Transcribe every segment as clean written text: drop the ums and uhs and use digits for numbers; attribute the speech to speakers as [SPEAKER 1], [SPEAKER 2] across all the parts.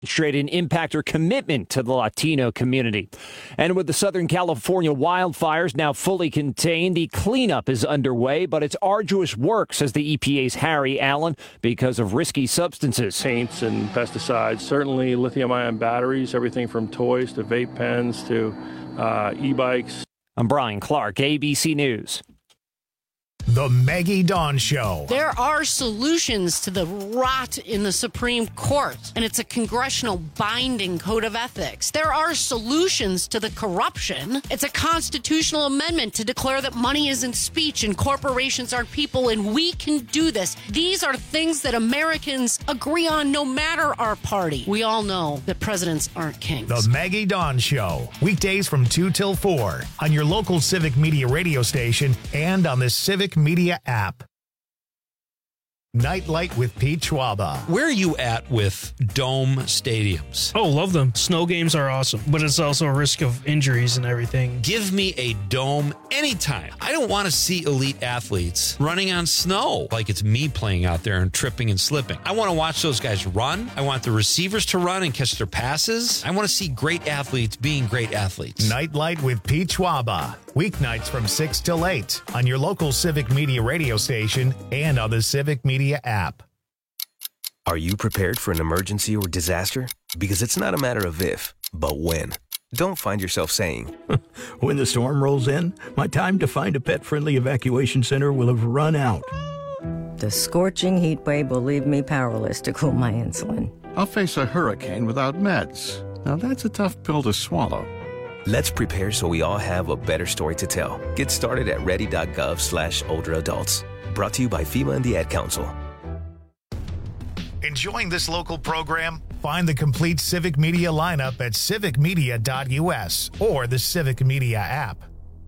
[SPEAKER 1] demonstrate an impact or commitment to the Latino community. And with the Southern California wildfires now fully contained, the cleanup is underway, but it's arduous work, says the EPA's Harry Allen, because of risky substances.
[SPEAKER 2] Paints and pesticides, certainly lithium-ion batteries, everything from toys to vape pens to e-bikes.
[SPEAKER 1] I'm Brian Clark, ABC News.
[SPEAKER 3] The Maggie Dawn Show.
[SPEAKER 4] There are solutions to the rot in the Supreme Court, and it's a congressional binding code of ethics. There are solutions to the corruption. It's a constitutional amendment to declare that money isn't speech and corporations are people, and we can do this. These are things that Americans agree on no matter our party. We all know that presidents aren't kings.
[SPEAKER 3] The Maggie Dawn Show. Weekdays from 2 till 4 on your local Civic Media radio station and on the Civic Media app. Nightlight with Pete Schwaba.
[SPEAKER 5] Where are you at with dome stadiums?
[SPEAKER 6] Oh, love them. Snow games are awesome, but it's also a risk of injuries and everything.
[SPEAKER 5] Give me a dome anytime. I don't want to see elite athletes running on snow like it's me playing out there and tripping and slipping. I want to watch those guys run. I want the receivers to run and catch their passes. I want to see great athletes being great athletes.
[SPEAKER 3] Nightlight with Pete Schwaba. Weeknights from 6 till 8 on your local Civic Media radio station and on the Civic Media app.
[SPEAKER 7] Are you prepared for an emergency or disaster? Because it's not a matter of if, but when. Don't find yourself saying,
[SPEAKER 8] when the storm rolls in, my time to find a pet-friendly evacuation center will have run out.
[SPEAKER 9] The scorching heat wave will leave me powerless to cool my insulin.
[SPEAKER 10] I'll face a hurricane without meds. Now that's a tough pill to swallow.
[SPEAKER 7] Let's prepare so we all have a better story to tell. Get started at ready.gov/older adults. Brought to you by FEMA and the Ad Council.
[SPEAKER 3] Enjoying this local program? Find the complete Civic Media lineup at civicmedia.us or the Civic Media app.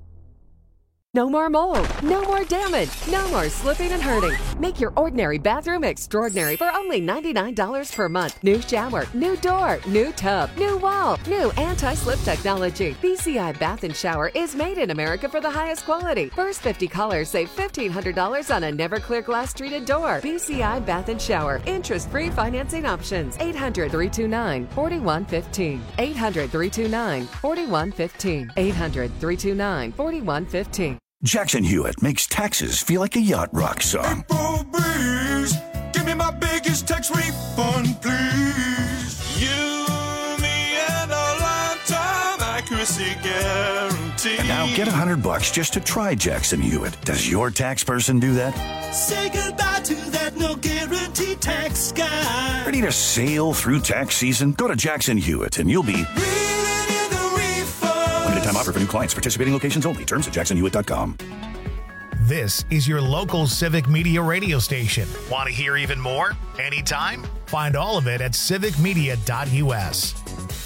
[SPEAKER 11] No more mold, no more damage, no more slipping and hurting. Make your ordinary bathroom extraordinary for only $99 per month. New shower, new door, new tub, new wall, new anti-slip technology. BCI Bath and Shower is made in America for the highest quality. First 50 callers save $1,500 on a never clear glass treated door. BCI Bath and Shower. Interest-free financing options. 800-329-4115. 800-329-4115. 800-329-4115.
[SPEAKER 12] Jackson Hewitt makes taxes feel like a yacht rock song.
[SPEAKER 13] April breeze, give me my biggest tax refund, please. You, me, and a lifetime accuracy guarantee.
[SPEAKER 12] And now get $100 just to try Jackson Hewitt. Does your tax person do that?
[SPEAKER 13] Say goodbye to that no guarantee tax guy.
[SPEAKER 12] Ready to sail through tax season? Go to Jackson Hewitt and you'll be... Limited time offer for new clients. Participating locations only. Terms at jacksonhewitt.com.
[SPEAKER 3] This is your local Civic Media radio station. Want to hear even more? Anytime? Find all of it at civicmedia.us.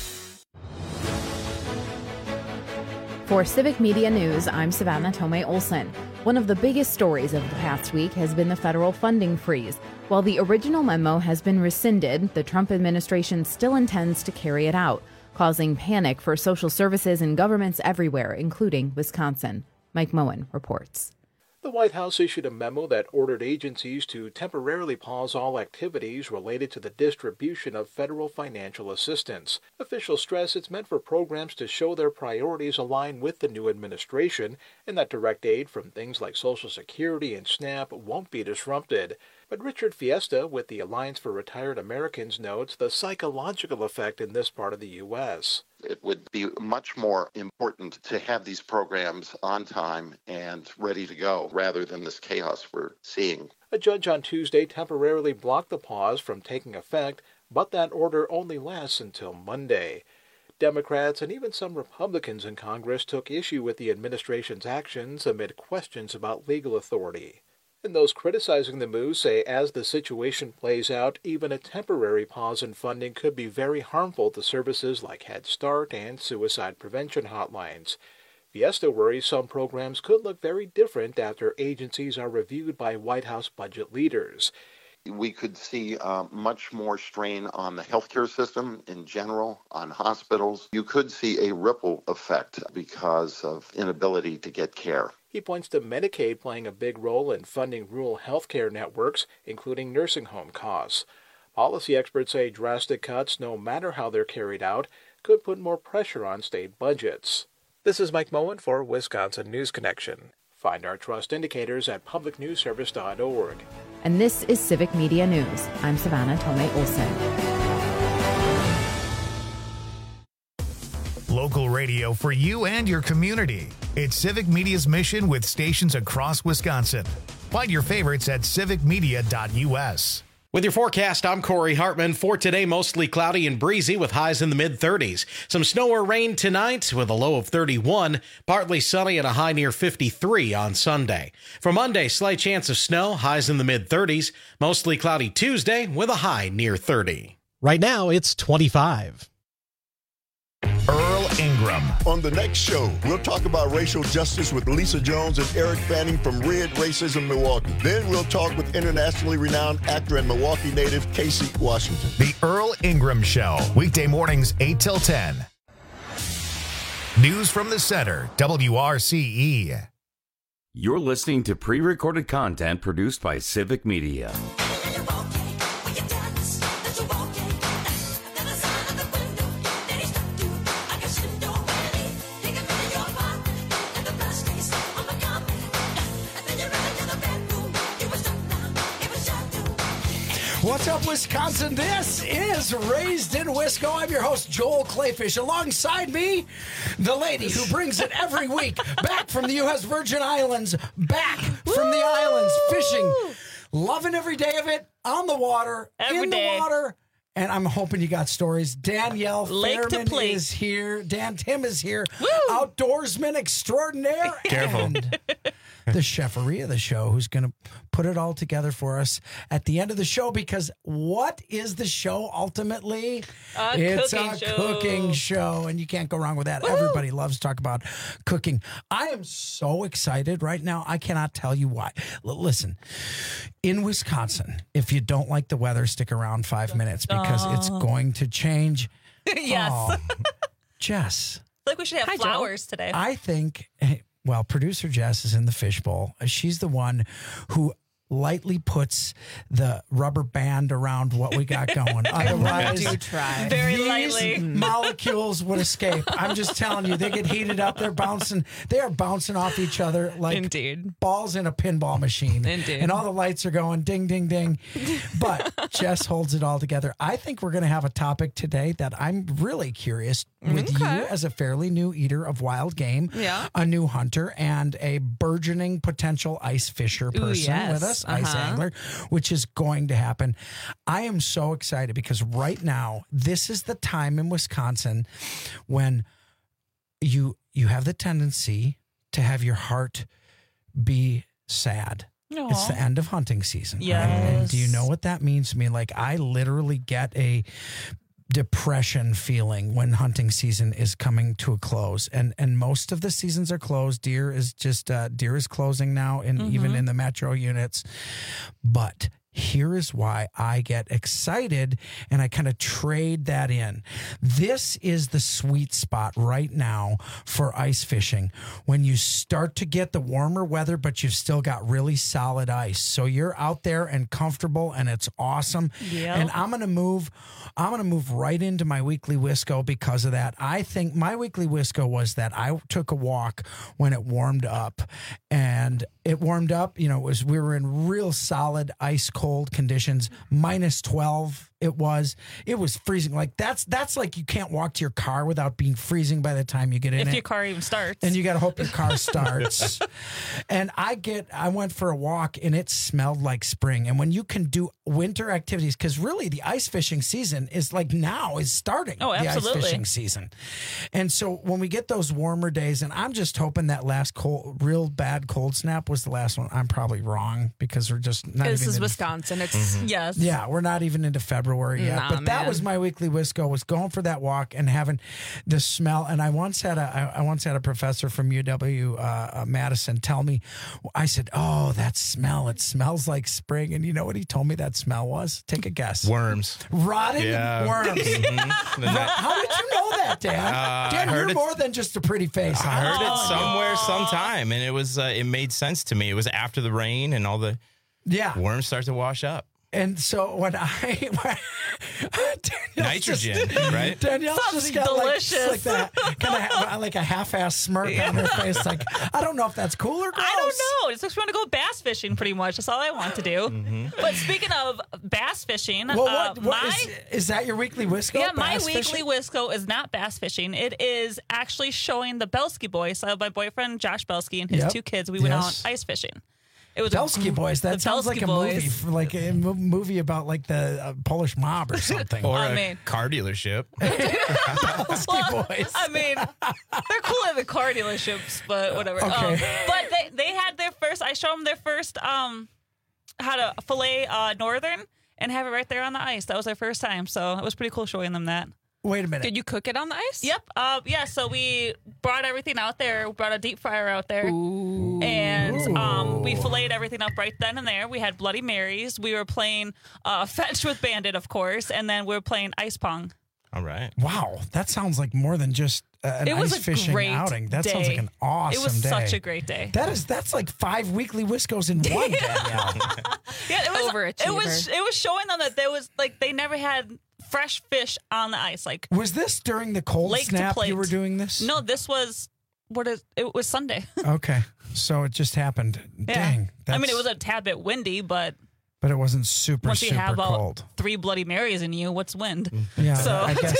[SPEAKER 14] For Civic Media News, I'm Savannah Tomei Olson. One of the biggest stories of the past week has been the federal funding freeze. While the original memo has been rescinded, the Trump administration still intends to carry it out, causing panic for social services and governments everywhere, including Wisconsin. Mike Moen reports.
[SPEAKER 15] The White House issued a memo that ordered agencies to temporarily pause all activities related to the distribution of federal financial assistance. Officials stress it's meant for programs to show their priorities align with the new administration and that direct aid from things like Social Security and SNAP won't be disrupted. But Richard Fiesta with the Alliance for Retired Americans notes the psychological effect in this part of the U.S.
[SPEAKER 16] It would be much more important to have these programs on time and ready to go rather than this chaos we're seeing.
[SPEAKER 15] A judge on Tuesday temporarily blocked the pause from taking effect, but that order only lasts until Monday. Democrats and even some Republicans in Congress took issue with the administration's actions amid questions about legal authority. And those criticizing the move say as the situation plays out, even a temporary pause in funding could be very harmful to services like Head Start and suicide prevention hotlines. Fiesta worries some programs could look very different after agencies are reviewed by White House budget leaders.
[SPEAKER 16] We could see much more strain on the healthcare system in general, on hospitals. You could see a ripple effect because of inability to get care.
[SPEAKER 15] He points to Medicaid playing a big role in funding rural healthcare networks, including nursing home costs. Policy experts say drastic cuts, no matter how they're carried out, could put more pressure on state budgets. This is Mike Moen for Wisconsin News Connection. Find our trust indicators at publicnewsservice.org.
[SPEAKER 14] And this is Civic Media News. I'm Savannah Tomei Olson.
[SPEAKER 3] Local radio for you and your community. It's Civic Media's mission with stations across Wisconsin. Find your favorites at civicmedia.us.
[SPEAKER 17] With your forecast, I'm Corey Hartman. For today, mostly cloudy and breezy with highs in the mid-30s. Some snow or rain tonight with a low of 31. Partly sunny and a high near 53 on Sunday. For Monday, slight chance of snow, highs in the mid-30s. Mostly cloudy Tuesday with a high near 30.
[SPEAKER 18] Right now, it's 25.
[SPEAKER 3] Earl Ingram.
[SPEAKER 19] On the next show, we'll talk about racial justice with Lisa Jones and Eric Fanning from Red Racism Milwaukee. Then we'll talk with internationally renowned actor and Milwaukee native Casey Washington.
[SPEAKER 3] The Earl Ingram Show, weekday mornings 8 till 10. News from the Center, WRCE.
[SPEAKER 20] You're listening to pre-recorded content produced by Civic Media.
[SPEAKER 21] What's up, Wisconsin? This is Raised in Wisco. I'm your host, Joel Clayfish. Alongside me, the lady who brings it every week, back from the U.S. Virgin Islands, back from the islands, fishing, loving every day of it, on the water, in the water. And I'm hoping you got stories. Danielle Fairman is here. Dan Tim is here. Outdoorsman extraordinaire.
[SPEAKER 22] Careful.
[SPEAKER 21] And the cheferie of the show, who's going to put it all together for us at the end of the show, because what is the show ultimately? It's a cooking show, and you can't go wrong with that. Woo! Everybody loves to talk about cooking. I am so excited right now. I cannot tell you why. Listen, in Wisconsin, if you don't like the weather, stick around 5 minutes because it's going to change.
[SPEAKER 22] Yes.
[SPEAKER 21] Oh, Jess.
[SPEAKER 22] I feel like we should have flowers today.
[SPEAKER 21] I think... Well, producer Jess is in the fishbowl. She's the one who lightly puts the rubber band around what we got going. Otherwise,
[SPEAKER 22] I do try. Very
[SPEAKER 21] these
[SPEAKER 22] lightly.
[SPEAKER 21] molecules would escape. I'm just telling you, they get heated up. They are bouncing off each other like balls in a pinball machine.
[SPEAKER 22] Indeed.
[SPEAKER 21] And all the lights are going ding, ding, ding. But Jess holds it all together. I think we're going to have a topic today that I'm really curious with you as a fairly new eater of wild game, a new hunter, and a burgeoning potential ice fisher person with us. Ice angler, which is going to happen. I am so excited because right now, this is the time in Wisconsin when you have the tendency to have your heart be sad. Aww. It's the end of hunting season.
[SPEAKER 22] Yes.
[SPEAKER 21] Right? And do you know what that means to me? Like, I literally get a depression feeling when hunting season is coming to a close, and most of the seasons are closed. Deer is closing now, even in the metro units. But here is why I get excited and I kind of trade that in. This is the sweet spot right now for ice fishing when you start to get the warmer weather, but you've still got really solid ice. So you're out there and comfortable and it's awesome. Yep. And I'm going to move right into my weekly Wisco because of that. I think my weekly Wisco was that I took a walk when it warmed up, and it warmed up, we were in real solid ice cold conditions, -12. It was freezing. Like that's like you can't walk to your car without being freezing by the time you get in
[SPEAKER 22] if
[SPEAKER 21] it.
[SPEAKER 22] your car even starts.
[SPEAKER 21] And you got to hope your car starts. And I went for a walk and it smelled like spring. And when you can do winter activities, because really the ice fishing season is like now is starting.
[SPEAKER 22] Oh, absolutely.
[SPEAKER 21] The ice fishing season. And so when we get those warmer days, and I'm just hoping that last real bad cold snap was the last one. I'm probably wrong because we're just not.
[SPEAKER 22] This is Wisconsin. It's yes.
[SPEAKER 21] Yeah, we're not even into February yet. But that was my weekly Wisco, was going for that walk and having the smell. And I once had a professor from UW Madison tell me, I said, "Oh, that smell! It smells like spring." And you know what he told me that smell was? Take a guess.
[SPEAKER 22] Worms.
[SPEAKER 21] Rotting worms. How did you know that, Dan? Dan, you're more than just a pretty face.
[SPEAKER 22] I heard it somewhere, sometime, and it was it made sense to me. It was after the rain and all the worms start to wash up.
[SPEAKER 21] And so when
[SPEAKER 1] nitrogen, right?
[SPEAKER 21] Danielle's
[SPEAKER 22] Sounds
[SPEAKER 21] just got
[SPEAKER 22] delicious.
[SPEAKER 21] like that kind of like a half-ass smirk on her face. Like, I don't know if that's cool or gross.
[SPEAKER 22] I don't know. It's just want to go bass fishing, pretty much. That's all I want to do. But speaking of bass fishing,
[SPEAKER 21] Well, is that your weekly Wisco?
[SPEAKER 22] Yeah, my
[SPEAKER 21] bass
[SPEAKER 22] weekly
[SPEAKER 21] fishing?
[SPEAKER 22] Wisco is not bass fishing. It is actually showing the Belsky boys. So my boyfriend Josh Belsky and his
[SPEAKER 21] Yep.
[SPEAKER 22] 2 kids. We went out
[SPEAKER 21] Yes.
[SPEAKER 22] ice fishing. It was
[SPEAKER 21] Belsky Boys. That
[SPEAKER 22] the
[SPEAKER 21] sounds like
[SPEAKER 22] Belsky
[SPEAKER 21] a
[SPEAKER 22] boys.
[SPEAKER 21] movie, like a movie about like the Polish mob or something.
[SPEAKER 1] Or
[SPEAKER 22] I
[SPEAKER 1] a
[SPEAKER 22] mean-
[SPEAKER 1] car dealership.
[SPEAKER 21] Belsky Boys.
[SPEAKER 22] I mean, they're cool at the car dealerships, but whatever.
[SPEAKER 21] Okay.
[SPEAKER 22] But they had their first. I showed them their first how to fillet northern and have it right there on the ice. That was their first time, so it was pretty cool showing them that.
[SPEAKER 21] Wait a minute.
[SPEAKER 22] Did you cook it on the ice? Yep. Yeah. So we brought everything out there. We brought a deep fryer out there, and we filleted everything up right then and there. We had Bloody Marys. We were playing fetch with Bandit, of course, and then we were playing ice pong.
[SPEAKER 1] All right.
[SPEAKER 21] Wow, that sounds like more than just an
[SPEAKER 22] It was
[SPEAKER 21] ice
[SPEAKER 22] a
[SPEAKER 21] fishing
[SPEAKER 22] great
[SPEAKER 21] outing. That sounds
[SPEAKER 22] day.
[SPEAKER 21] like an awesome
[SPEAKER 22] It was
[SPEAKER 21] day.
[SPEAKER 22] such a great day.
[SPEAKER 21] That's like 5 weekly Wiscos in one, Danielle.
[SPEAKER 22] Yeah, it was
[SPEAKER 14] Overachiever.
[SPEAKER 22] It was showing them that there was like they never had fresh fish on the ice. Like
[SPEAKER 21] Was this during the cold
[SPEAKER 22] lake to
[SPEAKER 21] snap
[SPEAKER 22] plate.
[SPEAKER 21] you were doing this?
[SPEAKER 22] No, this was it was Sunday.
[SPEAKER 21] Okay, so it just happened.
[SPEAKER 22] Yeah.
[SPEAKER 21] Dang.
[SPEAKER 22] I mean, it was a tad bit windy, but
[SPEAKER 21] But it wasn't super,
[SPEAKER 22] once you
[SPEAKER 21] super
[SPEAKER 22] have about
[SPEAKER 21] cold.
[SPEAKER 22] 3 Bloody Marys in you, what's wind?
[SPEAKER 21] Yeah,
[SPEAKER 22] So
[SPEAKER 21] I guess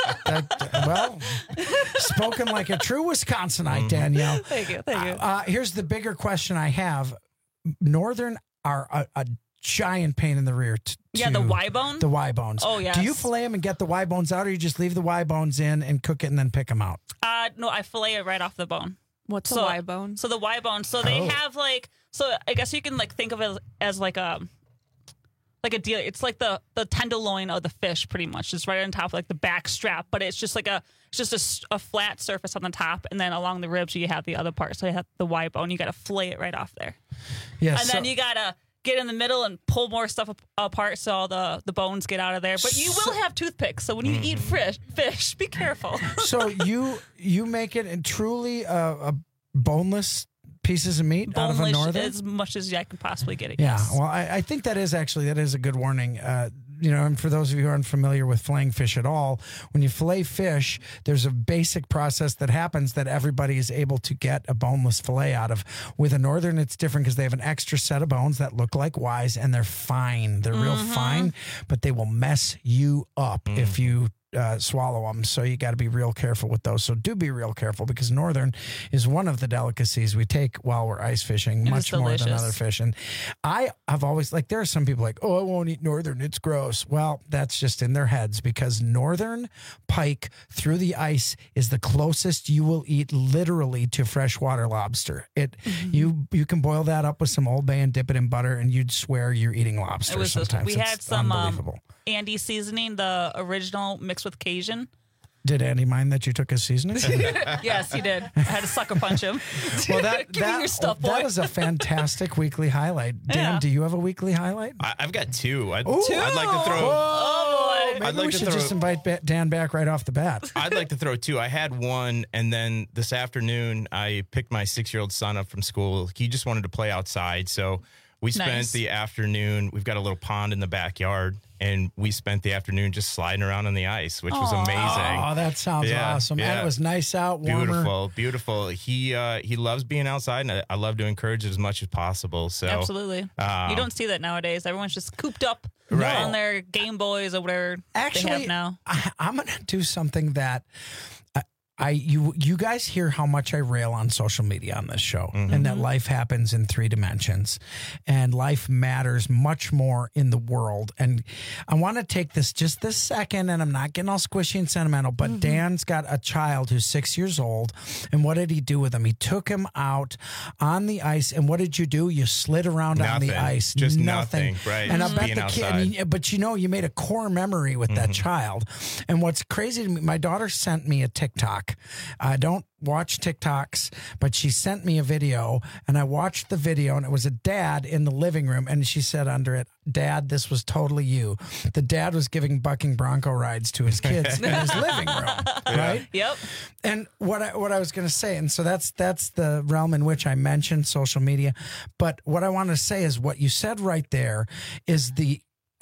[SPEAKER 21] well, spoken like a true Wisconsinite, Danielle.
[SPEAKER 22] Thank you.
[SPEAKER 21] Here's the bigger question I have. Northern are a giant pain in the rear.
[SPEAKER 22] Yeah, the Y bone?
[SPEAKER 21] The Y bones.
[SPEAKER 22] Oh, yes.
[SPEAKER 21] Do you fillet them and get the Y bones out, or you just leave the Y bones in and cook it and then pick them out?
[SPEAKER 22] No, I fillet it right off the bone.
[SPEAKER 14] What's
[SPEAKER 22] So-
[SPEAKER 14] a Y bone?
[SPEAKER 22] So the Y bone. So they
[SPEAKER 21] Oh.
[SPEAKER 22] have so I guess you can think of it as like a deal. It's like the tenderloin of the fish, pretty much. It's right on top of like the back strap, but it's just like a flat surface on the top, and then along the ribs you have the other part. So you have the Y bone. You got to fillet it right off there.
[SPEAKER 21] Yeah,
[SPEAKER 22] And then you got to get in the middle and pull more stuff apart so all the bones get out of there. But you will have toothpicks. So when you eat fish, be careful.
[SPEAKER 21] So you make it in truly a boneless pieces of meat out of a
[SPEAKER 22] Boneless
[SPEAKER 21] Northern?
[SPEAKER 22] as much as I can possibly get it.
[SPEAKER 21] Yeah,
[SPEAKER 22] yes.
[SPEAKER 21] well, I think that is a good warning. And for those of you who aren't familiar with filleting fish at all, when you fillet fish, there's a basic process that happens that everybody is able to get a boneless fillet out of. With a Northern, it's different because they have an extra set of bones that look like Ys, and they're fine. They're real fine, but they will mess you up if you swallow them. So you got to be real careful with those. So do be real careful, because Northern is one of the delicacies we take while we're ice fishing, much more than
[SPEAKER 22] delicious.
[SPEAKER 21] other fish. And I have always, there are some people like, oh, I won't eat Northern, it's gross. Well, that's just in their heads, because Northern pike through the ice is the closest you will eat literally to freshwater lobster. You can boil that up with some Old Bay and dip it in butter, and you'd swear you're eating lobster.
[SPEAKER 22] It was
[SPEAKER 21] sometimes.
[SPEAKER 22] we had
[SPEAKER 21] It's
[SPEAKER 22] some
[SPEAKER 21] unbelievable.
[SPEAKER 22] Andy seasoning, the original mixed with Cajun.
[SPEAKER 21] Did Andy mind that you took his seasoning?
[SPEAKER 22] Yes, he did. I had to sucker punch him.
[SPEAKER 21] Well,
[SPEAKER 22] Give me your stuff, boy.
[SPEAKER 21] that was a fantastic weekly highlight. Dan,
[SPEAKER 22] Yeah.
[SPEAKER 21] do you have a weekly highlight?
[SPEAKER 1] I've got 2. I'd
[SPEAKER 21] Ooh.
[SPEAKER 1] like to throw.
[SPEAKER 22] Oh, boy.
[SPEAKER 21] Maybe
[SPEAKER 1] I'd like
[SPEAKER 21] we
[SPEAKER 1] to
[SPEAKER 21] should
[SPEAKER 1] throw-
[SPEAKER 21] just invite Dan back right off the bat.
[SPEAKER 1] I'd like to throw 2. I had one, and then this afternoon I picked my 6-year-old son up from school. He just wanted to play outside, so we spent
[SPEAKER 22] Nice.
[SPEAKER 1] the afternoon. We've got a little pond in the backyard, and we spent the afternoon just sliding around on the ice, which was amazing.
[SPEAKER 21] Oh, that sounds
[SPEAKER 1] Yeah,
[SPEAKER 21] awesome.
[SPEAKER 1] yeah.
[SPEAKER 21] And it was nice out, warmer.
[SPEAKER 1] Beautiful. He loves being outside, and I love to encourage it as much as possible. So
[SPEAKER 22] Absolutely. You don't see that nowadays. Everyone's just cooped up
[SPEAKER 1] Right.
[SPEAKER 22] on their Game Boys or whatever they
[SPEAKER 21] Actually,
[SPEAKER 22] have now.
[SPEAKER 21] I'm going to do something that you guys hear how much I rail on social media on this show, and that life happens in 3 dimensions, and life matters much more in the world. And I want to take just this second, and I'm not getting all squishy and sentimental, but Dan's got a child who's 6 years old, and what did he do with him? He took him out on the ice, and what did you do? You slid around on the
[SPEAKER 1] Nothing.
[SPEAKER 21] ice.
[SPEAKER 1] Just nothing, right.
[SPEAKER 21] And I
[SPEAKER 1] Just
[SPEAKER 21] bet
[SPEAKER 1] being
[SPEAKER 21] the kid,
[SPEAKER 1] outside.
[SPEAKER 21] but you made a core memory with that child. And what's crazy to me, my daughter sent me a TikTok. I don't watch TikToks, but she sent me a video, and I watched the video, and it was a dad in the living room, and she said under it, "Dad, this was totally you." The dad was giving bucking bronco rides to his kids in his living room, right?
[SPEAKER 22] Yep.
[SPEAKER 21] And what I was going to say, and so that's the realm in which I mentioned social media, but what I want to say is what you said right there is the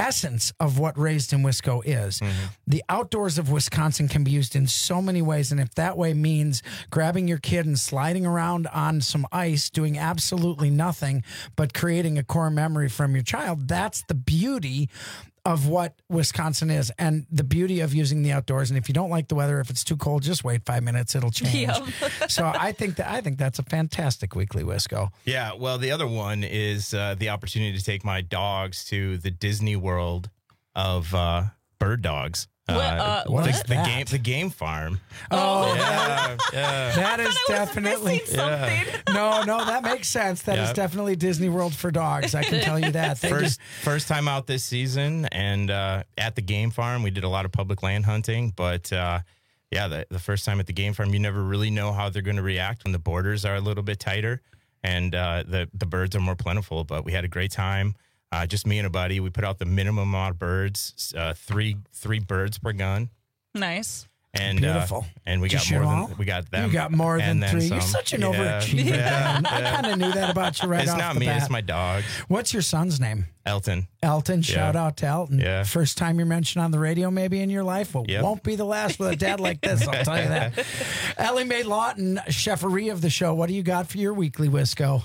[SPEAKER 21] essence of what Raised in Wisco is. The outdoors of Wisconsin can be used in so many ways, and if that way means grabbing your kid and sliding around on some ice, doing absolutely nothing but creating a core memory from your child, that's the beauty of what Wisconsin is and the beauty of using the outdoors. And if you don't like the weather, if it's too cold, just wait 5 minutes, it'll change. So I think that's a fantastic weekly Wisco.
[SPEAKER 1] Yeah, well, the other one is the opportunity to take my dogs to the Disney World of bird dogs.
[SPEAKER 21] What?
[SPEAKER 1] The game farm.
[SPEAKER 21] Oh,
[SPEAKER 1] yeah.
[SPEAKER 21] That is definitely No, that makes sense. That is definitely Disney World for dogs. I can tell you that.
[SPEAKER 1] First time out this season, and at the game farm, we did a lot of public land hunting. But the first time at the game farm, you never really know how they're going to react when the borders are a little bit tighter and the birds are more plentiful. But we had a great time. Just me and a buddy. We put out the minimum amount of birds, three birds per gun.
[SPEAKER 22] Nice.
[SPEAKER 21] And beautiful.
[SPEAKER 1] And we got more than we got them.
[SPEAKER 21] You got more than three. You're such an overachiever.
[SPEAKER 1] Yeah.
[SPEAKER 21] I kind of knew that about you right off the bat.
[SPEAKER 1] It's not me. It's my dog.
[SPEAKER 21] What's your son's name?
[SPEAKER 1] Elton.
[SPEAKER 21] Shout out to Elton.
[SPEAKER 1] Yeah.
[SPEAKER 21] First time you're mentioned on the radio maybe in your life. Well, won't be the last with a dad like this, I'll tell you that. Ellie Mae Lawton, cheferie of the show. What do you got for your weekly Wisco?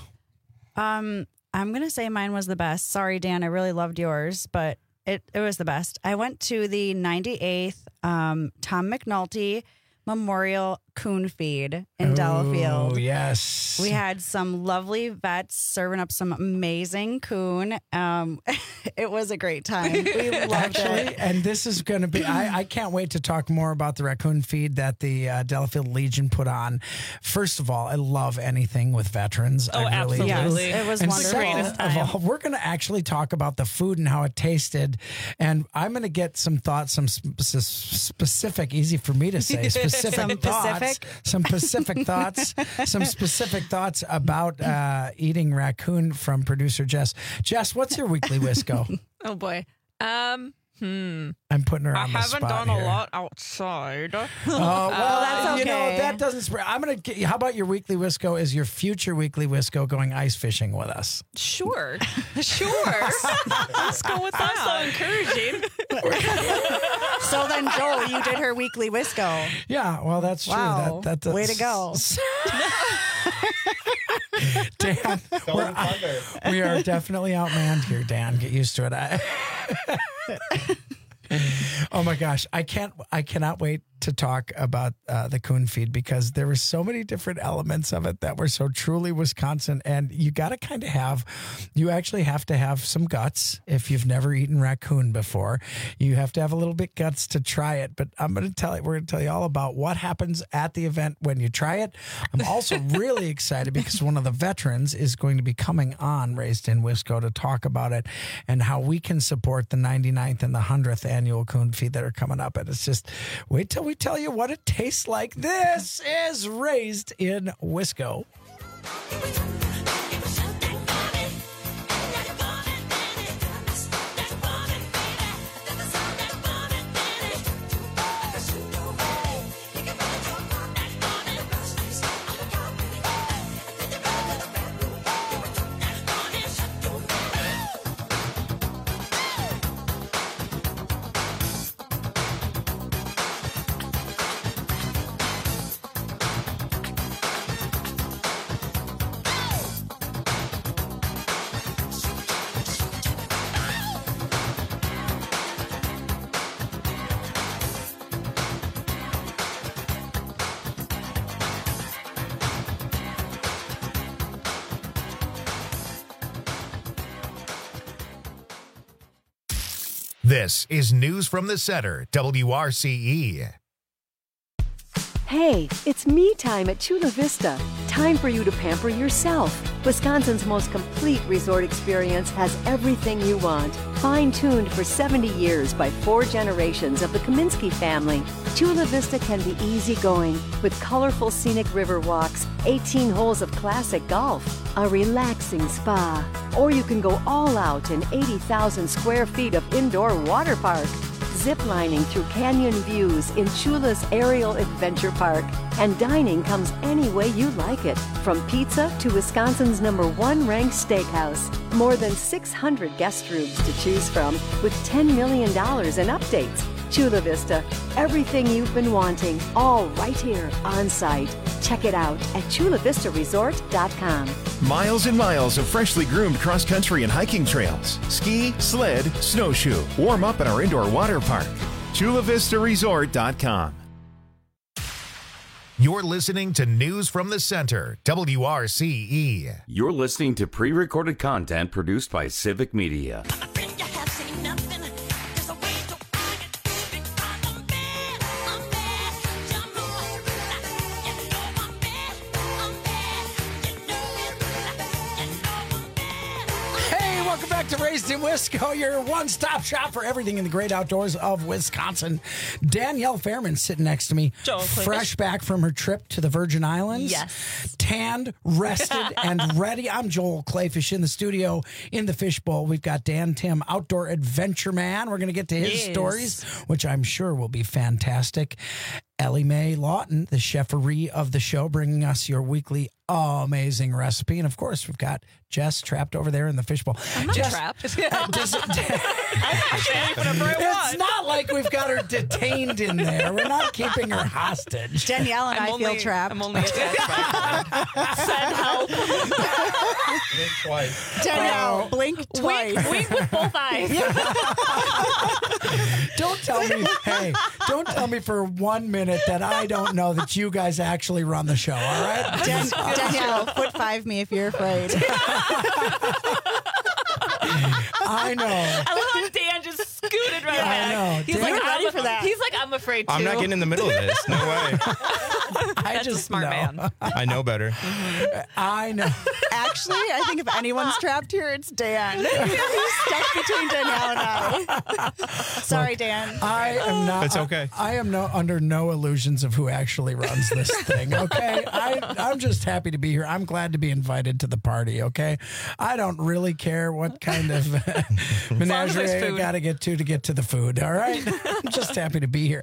[SPEAKER 2] I'm going to say mine was the best. Sorry, Dan, I really loved yours, but it was the best. I went to the 98th Tom McNulty Memorial Coon Feed in Delafield.
[SPEAKER 21] Oh, yes.
[SPEAKER 2] We had some lovely vets serving up some amazing coon. It was a great time. We loved it.
[SPEAKER 21] And this is going to be, I can't wait to talk more about the raccoon feed that the Delafield Legion put on. First of all, I love anything with veterans.
[SPEAKER 22] Oh,
[SPEAKER 21] I really
[SPEAKER 22] absolutely.
[SPEAKER 2] Yes, it was
[SPEAKER 21] and
[SPEAKER 2] wonderful.
[SPEAKER 21] We're going to actually talk about the food and how it tasted. And I'm going to get some thoughts, some specific, easy for me to say, specific thoughts. Some specific thoughts about eating raccoon from producer Jess. Jess, what's your weekly Wisco?
[SPEAKER 4] Oh boy.
[SPEAKER 21] I'm putting her on the spot.
[SPEAKER 4] I haven't done a lot outside.
[SPEAKER 21] Well,
[SPEAKER 2] that's okay.
[SPEAKER 21] You know, that doesn't spread. I'm going to get you. How about your weekly Wisco is your future weekly Wisco going ice fishing with us?
[SPEAKER 4] Sure. Let's go with that. So encouraging.
[SPEAKER 2] So then, Joel, you did her weekly Wisco.
[SPEAKER 21] Yeah, well, that's true.
[SPEAKER 2] Wow.
[SPEAKER 21] That's
[SPEAKER 2] way to go.
[SPEAKER 21] Dan, we are definitely outmanned here, Dan. Get used to it. Oh my gosh, I cannot wait to talk about the coon feed because there were so many different elements of it that were so truly Wisconsin, and you got to you actually have to have some guts if you've never eaten raccoon before. You have to have a little bit guts to try it, but we're going to tell you all about what happens at the event when you try it. I'm also really excited because one of the veterans is going to be coming on Raised in Wisco to talk about it and how we can support the 99th and the 100th annual coon feed that are coming up. And it's just, wait till we tell you what it tastes like. This is Raised in Wisco.
[SPEAKER 3] This is News from the Center, WRCE.
[SPEAKER 11] Hey, it's me time at Chula Vista. Time for you to pamper yourself. Wisconsin's most complete resort experience has everything you want. Fine-tuned for 70 years by 4 generations of the Kaminsky family, Chula Vista can be easygoing with colorful scenic river walks, 18 holes of classic golf, a relaxing spa, or you can go all out in 80,000 square feet of indoor water park.
[SPEAKER 5] ziplining through canyon views in Chula's Aerial Adventure Park. And dining comes any way you like it, from pizza to Wisconsin's #1 ranked steakhouse. More than 600 guest rooms to choose from, with $10 million in updates. Chula Vista, everything you've been wanting, all right here on site. Check it out at chulavistaresort.com.
[SPEAKER 6] Miles and miles of freshly groomed cross-country and hiking trails. Ski, sled, snowshoe. Warm up at our indoor water park. chulavistaresort.com.
[SPEAKER 3] You're listening to News from the Center, WRCE.
[SPEAKER 20] You're listening to pre-recorded content produced by Civic Media.
[SPEAKER 21] Welcome back to Raised in Wisco, your one-stop shop for everything in the great outdoors of Wisconsin. Danielle Fairman sitting next to me, fresh back from her trip to the Virgin Islands.
[SPEAKER 4] Yes.
[SPEAKER 21] Tanned, rested, and ready. I'm Joel Clayfish in the studio in the fishbowl. We've got Dan Tim, outdoor adventure man. We're going to get to his stories, which I'm sure will be fantastic. Ellie Mae Lawton, the cheferie of the show, bringing us your weekly amazing recipe. And, of course, we've got Jess trapped over there in the fishbowl.
[SPEAKER 4] I'm not
[SPEAKER 21] Jess,
[SPEAKER 4] trapped.
[SPEAKER 21] It's not like we've got her detained in there. We're not keeping her hostage.
[SPEAKER 2] Danielle and I feel trapped.
[SPEAKER 4] I'm only attached by Send help.
[SPEAKER 1] Blink twice.
[SPEAKER 2] Danielle, blink twice.
[SPEAKER 4] Wink with both eyes.
[SPEAKER 21] Don't tell me for 1 minute that I don't know that you guys actually run the show, all right?
[SPEAKER 2] Danielle, foot 5 me if you're afraid.
[SPEAKER 21] I know.
[SPEAKER 4] I love how Dan just scooted right back.
[SPEAKER 21] I know.
[SPEAKER 4] He's
[SPEAKER 21] Dan,
[SPEAKER 4] like,
[SPEAKER 2] ready
[SPEAKER 4] I'm
[SPEAKER 2] for that.
[SPEAKER 4] He's like, I'm afraid too.
[SPEAKER 1] I'm not getting in the middle of this. No way.
[SPEAKER 21] That's
[SPEAKER 4] a smart man.
[SPEAKER 1] I know better.
[SPEAKER 21] I know.
[SPEAKER 2] Actually, I think if anyone's trapped here, it's Dan. He's stuck between Danielle and I. Sorry, Dan.
[SPEAKER 21] I am not.
[SPEAKER 1] It's okay.
[SPEAKER 21] I am under no illusions of who actually runs this thing. Okay, I'm just happy to be here. I'm glad to be invited to the party. Okay, I don't really care what kind of menagerie I got to get to the food. All right, I'm just happy to be here.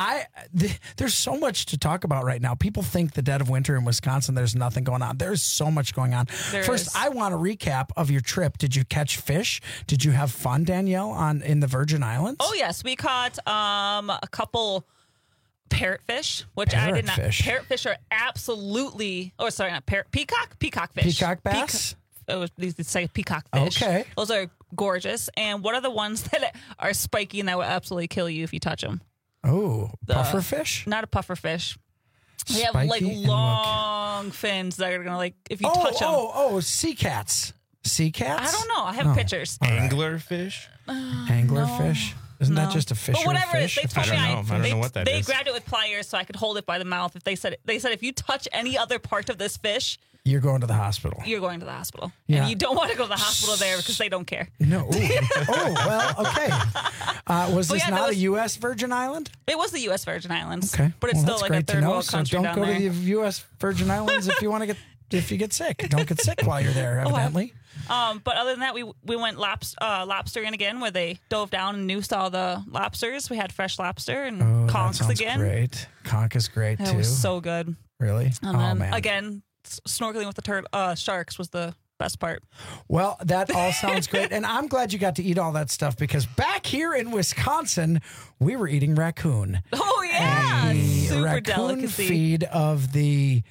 [SPEAKER 21] There's so much to talk about right now. People think the dead of winter in Wisconsin, there's nothing going on. There's so much going on. First, I want a recap of your trip. Did you catch fish? Did you have fun, Danielle, in the Virgin Islands?
[SPEAKER 22] Oh yes, we caught a couple parrotfish, which I did not. Parrotfish are absolutely. Oh, sorry, not parrot. Peacock fish.
[SPEAKER 21] Peacock bass.
[SPEAKER 22] These say peacock fish.
[SPEAKER 21] Okay,
[SPEAKER 22] those are gorgeous. And what are the ones that are spiky and that will absolutely kill you if you touch them?
[SPEAKER 21] Oh, puffer fish?
[SPEAKER 22] Not a puffer fish. They have like long fins that are gonna if you touch them.
[SPEAKER 21] Sea cats. Sea cats?
[SPEAKER 22] I don't know. I have pictures.
[SPEAKER 1] Anglerfish?
[SPEAKER 21] Anglerfish? Isn't that just a fish?
[SPEAKER 22] But whatever
[SPEAKER 21] fish?
[SPEAKER 22] it is, they told me
[SPEAKER 1] I don't know what that
[SPEAKER 22] they
[SPEAKER 1] is.
[SPEAKER 22] grabbed it with pliers so I could hold it by the mouth. If they said if you touch any other part of this fish,
[SPEAKER 21] you're going to the hospital.
[SPEAKER 22] You're going to the hospital.
[SPEAKER 21] Yeah.
[SPEAKER 22] And you don't want to go to the hospital there because they don't care.
[SPEAKER 21] No. Well, okay. Was this not a U.S. Virgin Island?
[SPEAKER 22] It was the U.S. Virgin Islands.
[SPEAKER 21] Okay.
[SPEAKER 22] But it's still like a third world country
[SPEAKER 21] so
[SPEAKER 22] down
[SPEAKER 21] don't go
[SPEAKER 22] there.
[SPEAKER 21] to the U.S. Virgin Islands if you get sick. Don't get sick while you're there, evidently.
[SPEAKER 22] But other than that, we went lobstering again, where they dove down and noosed all the lobsters. We had fresh lobster and conchs
[SPEAKER 21] that sounds
[SPEAKER 22] again.
[SPEAKER 21] Great. Conch is great too.
[SPEAKER 22] It was so good.
[SPEAKER 21] Really?
[SPEAKER 22] And then
[SPEAKER 21] man.
[SPEAKER 22] again, snorkeling with the sharks was the best part.
[SPEAKER 21] Well, that all sounds great. And I'm glad you got to eat all that stuff because back here in Wisconsin, we were eating raccoon.
[SPEAKER 22] Oh, yeah. Super
[SPEAKER 21] raccoon
[SPEAKER 22] delicacy.
[SPEAKER 21] Feed of the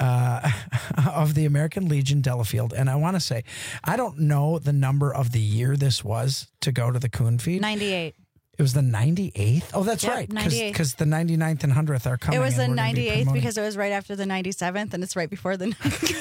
[SPEAKER 21] American Legion Delafield. And I want to say, I don't know the number of the year this was to go to the coon feed.
[SPEAKER 2] 98.
[SPEAKER 21] It was the 98th? Oh, that's
[SPEAKER 2] Yep,
[SPEAKER 21] right.
[SPEAKER 2] 98th.
[SPEAKER 21] Because the 99th and 100th are coming.
[SPEAKER 2] It was the
[SPEAKER 21] and we're gonna be
[SPEAKER 2] 98th
[SPEAKER 21] promoting.
[SPEAKER 2] because it was right after the 97th, and it's right before the.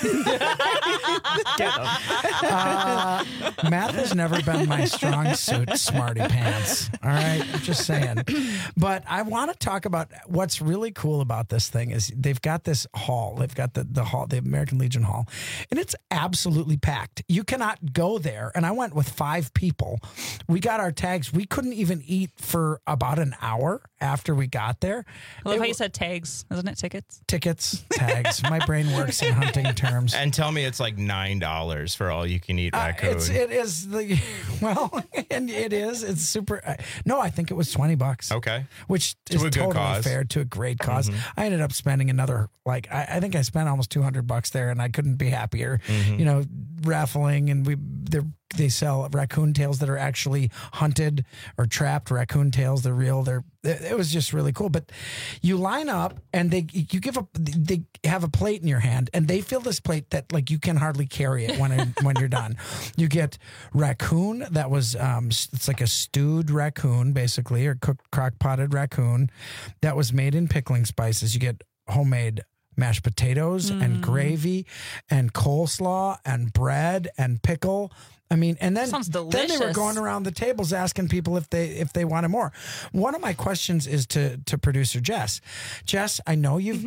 [SPEAKER 21] Math has never been my strong suit, smarty pants. All right, I'm just saying. But I want to talk about what's really cool about this thing is they've got this hall. They've got the hall, the American Legion Hall, and it's absolutely packed. You cannot go there. And I went with 5 people. We got our tags. We couldn't even eat eat for about an hour after we got there.
[SPEAKER 22] I love how you said tags, isn't it? Tickets?
[SPEAKER 21] Tickets, tags. My brain works in hunting terms.
[SPEAKER 1] And tell me it's like $9 for all you can eat raccoon.
[SPEAKER 21] It is the well, and it is. It's super. No, I think it was $20.
[SPEAKER 1] Okay,
[SPEAKER 21] which
[SPEAKER 1] to
[SPEAKER 21] is
[SPEAKER 1] a good
[SPEAKER 21] totally
[SPEAKER 1] cause.
[SPEAKER 21] fair, to a great cause.
[SPEAKER 1] Mhm.
[SPEAKER 21] I ended up spending another I think I spent almost $200 there, and I couldn't be happier.
[SPEAKER 1] Mhm.
[SPEAKER 21] You know, raffling, and they sell raccoon tails that are actually hunted or trapped raccoon tails. They're real. It was just really cool. But you line up, and they have a plate in your hand, and they fill this plate that like you can hardly carry it when you're done. You get raccoon that was it's like a stewed raccoon basically, or cooked crock-potted raccoon that was made in pickling spices. You get homemade mashed potatoes and gravy and coleslaw and bread and pickle. I mean, and then
[SPEAKER 22] Sounds
[SPEAKER 21] they were
[SPEAKER 22] delicious.
[SPEAKER 21] going around the tables asking people if they wanted more. One of my questions is to producer Jess. Jess, I know you've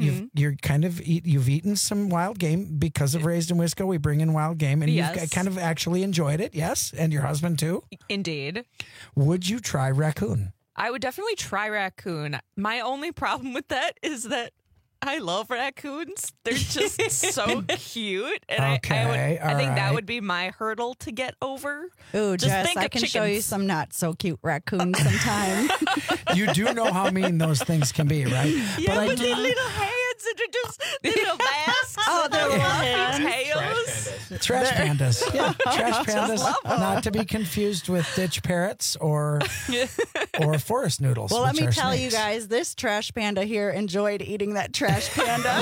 [SPEAKER 21] eaten some wild game because of Raised in Wisco. We bring in wild game, and
[SPEAKER 4] Yes.
[SPEAKER 21] you've kind of actually enjoyed it. Yes, and your husband too.
[SPEAKER 4] Indeed.
[SPEAKER 21] Would you try raccoon?
[SPEAKER 4] I would definitely try raccoon. My only problem with that is that I love raccoons. They're just so cute. And I think
[SPEAKER 21] all
[SPEAKER 4] that
[SPEAKER 21] right.
[SPEAKER 4] would be my hurdle to get over.
[SPEAKER 2] Ooh,
[SPEAKER 4] Just
[SPEAKER 2] Jess,
[SPEAKER 4] think
[SPEAKER 2] I
[SPEAKER 4] of
[SPEAKER 2] can show you
[SPEAKER 4] chickens.
[SPEAKER 2] some not so cute raccoons sometime.
[SPEAKER 21] You do know how mean those things can be, right?
[SPEAKER 4] Yeah, but
[SPEAKER 21] I
[SPEAKER 4] their little hands and just little masks.
[SPEAKER 2] Oh,
[SPEAKER 4] and
[SPEAKER 2] their little
[SPEAKER 4] fluffy
[SPEAKER 2] hands.
[SPEAKER 4] tails.
[SPEAKER 21] Trash pandas. Yeah, trash
[SPEAKER 4] Just
[SPEAKER 21] pandas.
[SPEAKER 4] love 'em.
[SPEAKER 21] Not to be confused with ditch parrots or forest noodles.
[SPEAKER 2] Well, let
[SPEAKER 21] which
[SPEAKER 2] me
[SPEAKER 21] are
[SPEAKER 2] tell you
[SPEAKER 21] snakes.
[SPEAKER 2] guys, this trash panda here enjoyed eating that trash panda.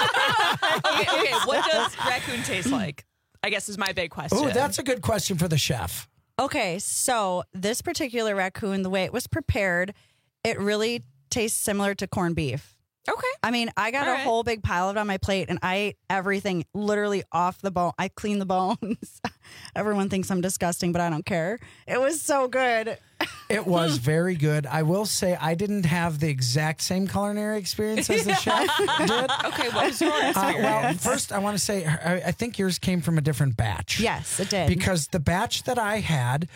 [SPEAKER 4] Okay, what does raccoon taste like? I guess is my big question.
[SPEAKER 21] Oh, that's a good question for the chef.
[SPEAKER 2] Okay, so this particular raccoon, the way it was prepared, it really tastes similar to corned beef.
[SPEAKER 4] Okay.
[SPEAKER 2] I mean, I got
[SPEAKER 4] All
[SPEAKER 2] a
[SPEAKER 4] right.
[SPEAKER 2] whole big pile of it on my plate, and I ate everything literally off the bone. I cleaned the bones. Everyone thinks I'm disgusting, but I don't care. It was so good.
[SPEAKER 21] It was very good. I will say I didn't have the exact same culinary experience as the chef did.
[SPEAKER 4] Okay, what was your experience?
[SPEAKER 21] Well, first I want to say I think yours came from a different batch.
[SPEAKER 2] Yes, it did.
[SPEAKER 21] Because the batch that I had,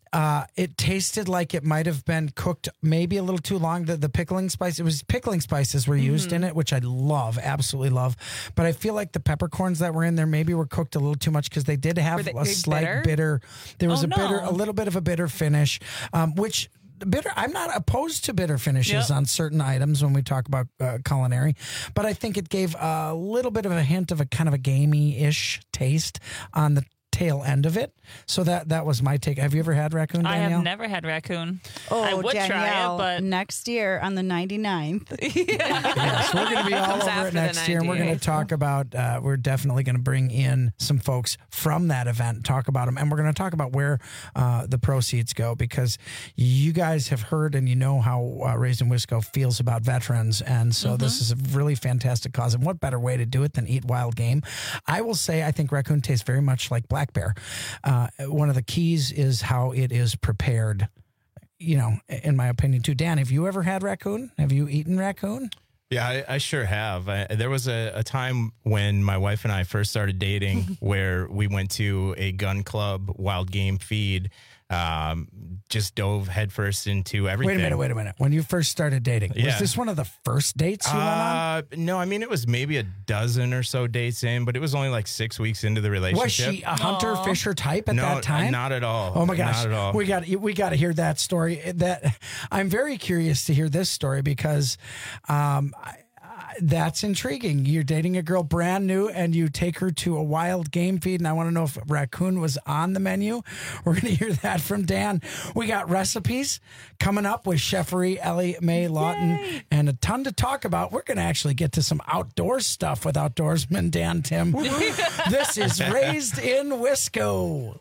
[SPEAKER 21] it tasted like it might have been cooked maybe a little too long. The pickling spice, it was pickling spices were used in it, which I love, absolutely love. But I feel like the peppercorns that were in there maybe were cooked a little too much because they did have
[SPEAKER 4] Were they
[SPEAKER 21] a slight bitter. There was a little bit of a bitter finish, which. Bitter. I'm not opposed to bitter finishes on certain items when we talk about culinary, but I think it gave a little bit of a hint of a kind of a gamey-ish taste on the tail end of it. So that was my take. Have you ever had raccoon,
[SPEAKER 22] I
[SPEAKER 21] Danielle?
[SPEAKER 22] have never had raccoon.
[SPEAKER 2] Oh,
[SPEAKER 22] I would
[SPEAKER 2] Danielle,
[SPEAKER 22] try it, but
[SPEAKER 2] next year on the 99th.
[SPEAKER 21] Yes, we're going to be all
[SPEAKER 4] Comes
[SPEAKER 21] over
[SPEAKER 4] after
[SPEAKER 21] it
[SPEAKER 4] the
[SPEAKER 21] next year, and we're going to
[SPEAKER 4] 98th.
[SPEAKER 21] talk about. We're definitely going to bring in some folks from that event, talk about them, and we're going to talk about where the proceeds go, because you guys have heard and you know how Raised in Wisco feels about veterans, and so this is a really fantastic cause. And what better way to do it than eat wild game? I will say I think raccoon tastes very much like black bear. One of the keys is how it is prepared. You know, in my opinion, too. Dan, have you ever had raccoon? Have you eaten raccoon?
[SPEAKER 1] Yeah, I sure have. There was a time when my wife and I first started dating where we went to a gun club wild game feed, just dove headfirst into everything.
[SPEAKER 21] Wait a minute. When you first started dating, was
[SPEAKER 1] Yeah.
[SPEAKER 21] this one of the first dates you went on?
[SPEAKER 1] No, I mean, it was maybe a dozen or so dates in, but it was only like 6 weeks into the relationship.
[SPEAKER 21] Was she a hunter fisher type at
[SPEAKER 1] No,
[SPEAKER 21] that time?
[SPEAKER 1] not at all.
[SPEAKER 21] Oh my gosh,
[SPEAKER 1] Not at all.
[SPEAKER 21] we got to hear that story. That I'm very curious to hear this story because that's intriguing. You're dating a girl brand new and you take her to a wild game feed, and I want to know if raccoon was on the menu. We're going to hear that from Dan. We got recipes coming up with Cheffery Ellie Mae Lawton and a ton to talk about. We're going to actually get to some outdoor stuff with outdoorsman Dan Tim. This is Raised in Wisco.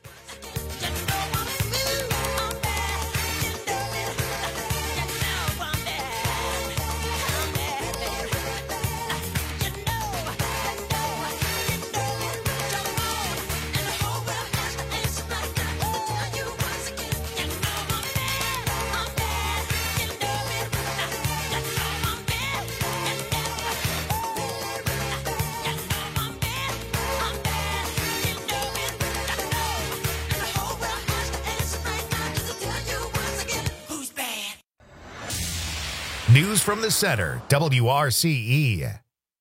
[SPEAKER 3] News from the Center, WRCE.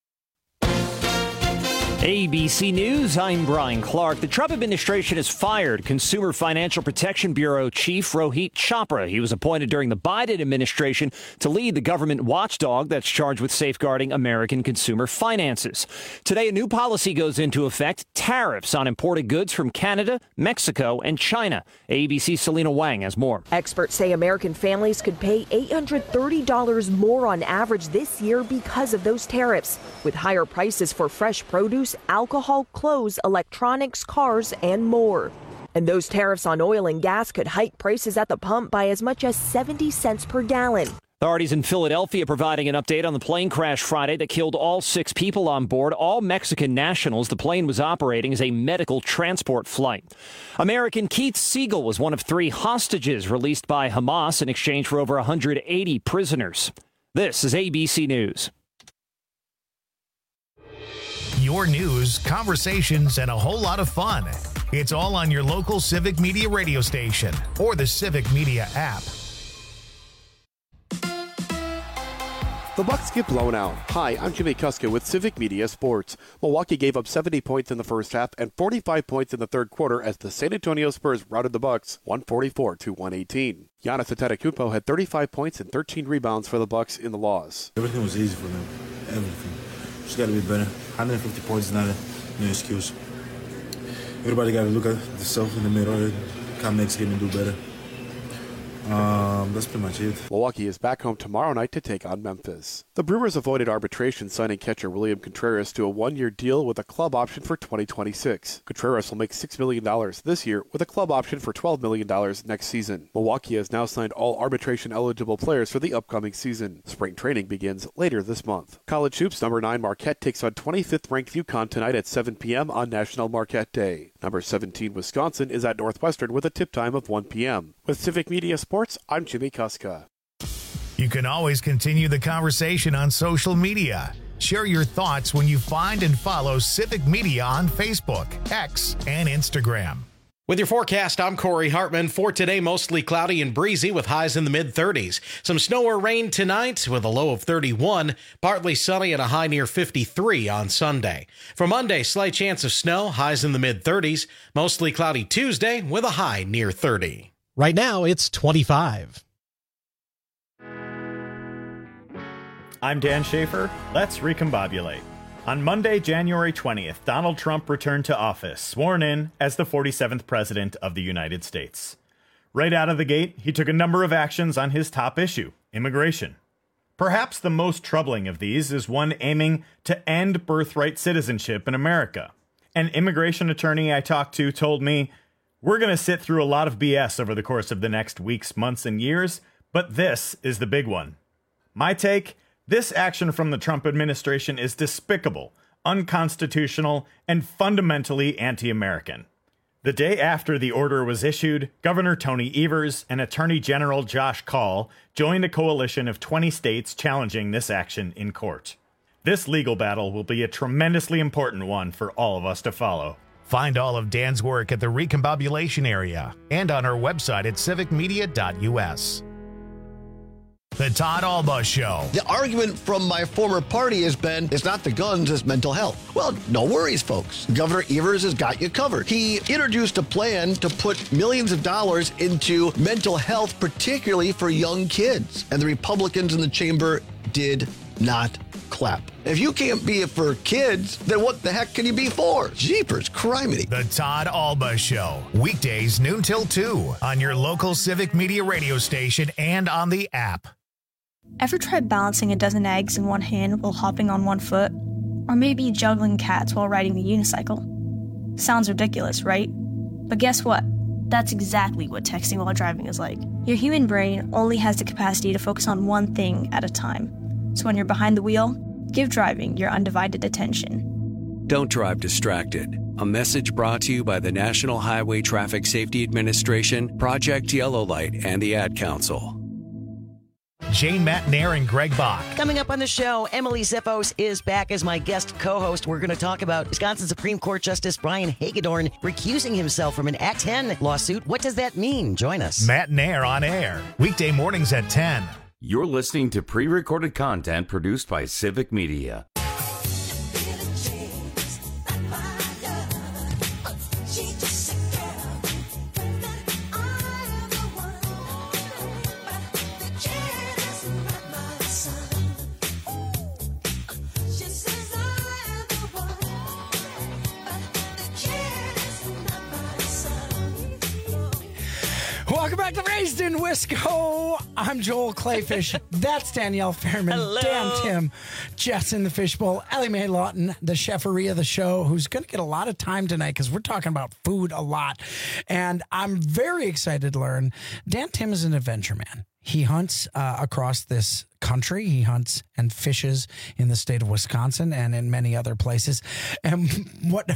[SPEAKER 8] ABC News, I'm Brian Clark. The Trump administration has fired Consumer Financial Protection Bureau Chief Rohit Chopra. He was appointed during the Biden administration to lead the government watchdog that's charged with safeguarding American consumer finances. Today, a new policy goes into effect, tariffs on imported goods from Canada, Mexico, and China. ABC's Selena Wang has more.
[SPEAKER 9] Experts say American families could pay $830 more on average this year because of those tariffs, with higher prices for fresh produce, alcohol, clothes, electronics, cars, and more. And those tariffs on oil and gas could hike prices at the pump by as much as 70 cents per gallon.
[SPEAKER 8] Authorities in Philadelphia providing an update on the plane crash Friday that killed all 6 people on board, all Mexican nationals. The plane was operating as a medical transport flight. American Keith Siegel was one of 3 hostages released by Hamas in exchange for over 180 prisoners. This is ABC News.
[SPEAKER 3] Your news, conversations, and a whole lot of fun. It's all on your local Civic Media radio station or the Civic Media app.
[SPEAKER 23] The Bucks get blown out. Hi, I'm Jimmy Kuska with Civic Media Sports. Milwaukee gave up 70 points in the first half and 45 points in the third quarter as the San Antonio Spurs routed the Bucks 144-118. Giannis Antetokounmpo had 35 points and 13 rebounds for the Bucks in the loss.
[SPEAKER 24] Everything was easy for them. Everything. Just got to be better. 150 points is not no excuse. Everybody got to look at themselves in the mirror and come next game and do better. That's pretty much it.
[SPEAKER 23] Milwaukee is back home tomorrow night to take on Memphis. The Brewers avoided arbitration, signing catcher William Contreras to a 1-year deal with a club option for 2026. Contreras will make $6 million this year with a club option for $12 million next season. Milwaukee has now signed all arbitration-eligible players for the upcoming season. Spring training begins later this month. College Hoops number 9 Marquette takes on 25th-ranked UConn tonight at 7 p.m. on National Marquette Day. Number 17 Wisconsin is at Northwestern with a tip time of 1 p.m. With Civic Media Sports, I'm Jimmy Kuska.
[SPEAKER 3] You can always continue the conversation on social media. Share your thoughts when you find and follow Civic Media on Facebook, X, and Instagram.
[SPEAKER 17] With your forecast, I'm Corey Hartman. For today, mostly cloudy and breezy with highs in the mid-30s. Some snow or rain tonight with a low of 31. Partly sunny and a high near 53 on Sunday. For Monday, slight chance of snow, highs in the mid-30s. Mostly cloudy Tuesday with a high near 30.
[SPEAKER 18] Right now, it's 25.
[SPEAKER 25] I'm Dan Schaefer. Let's recombobulate. On Monday, January 20th, Donald Trump returned to office, sworn in as the 47th President of the United States. Right out of the gate, he took a number of actions on his top issue, immigration. Perhaps the most troubling of these is one aiming to end birthright citizenship in America. An immigration attorney I talked to told me, "We're going to sit through a lot of BS over the course of the next weeks, months, and years, but this is the big one." My take? This action from the Trump administration is despicable, unconstitutional, and fundamentally anti-American. The day after the order was issued, Governor Tony Evers and Attorney General Josh Kaul joined a coalition of 20 states challenging this action in court. This legal battle will be a tremendously important one for all of us to follow.
[SPEAKER 3] Find all of Dan's work at the Recombobulation area and on our website at civicmedia.us. The Todd Alba Show.
[SPEAKER 26] The argument from my former party has been, it's not the guns, it's mental health. Well, no worries, folks. Governor Evers has got you covered. He introduced a plan to put millions of dollars into mental health, particularly for young kids. And the Republicans in the chamber did not clap. If you can't be it for kids, then what the heck can you be for? Jeepers, criminy.
[SPEAKER 3] The Todd Alba Show. Weekdays noon till 2 on your local Civic Media radio station and on the app.
[SPEAKER 27] Ever tried balancing a dozen eggs in one hand while hopping on one foot? Or maybe juggling cats while riding a unicycle? Sounds ridiculous, right? But guess what? That's exactly what texting while driving is like. Your human brain only has the capacity to focus on one thing at a time. So when you're behind the wheel, give driving your undivided attention.
[SPEAKER 28] Don't drive distracted. A message brought to you by the National Highway Traffic Safety Administration, Project Yellow Light, and the Ad Council.
[SPEAKER 3] Jane Matnair and Greg Bach.
[SPEAKER 29] Coming up on the show, Emily Ziffos is back as my guest co-host. We're going to talk about Wisconsin Supreme Court Justice Brian Hagedorn recusing himself from an Act 10 lawsuit. What does that mean? Join us.
[SPEAKER 3] Matnair on air. Weekday mornings at 10.
[SPEAKER 20] You're listening to pre-recorded content produced by Civic Media.
[SPEAKER 21] Welcome back to Raised in Wisco. I'm Joel Clayfish. That's Danielle Fairman.
[SPEAKER 22] Hello.
[SPEAKER 21] Dan Tim, Jess in the Fishbowl, Ellie Mae Lawton, the cheferie of the show, who's going to get a lot of time tonight because we're talking about food a lot. And I'm very excited to learn Dan Tim is an adventure man. He hunts across this country. He hunts and fishes in the state of Wisconsin and in many other places. And what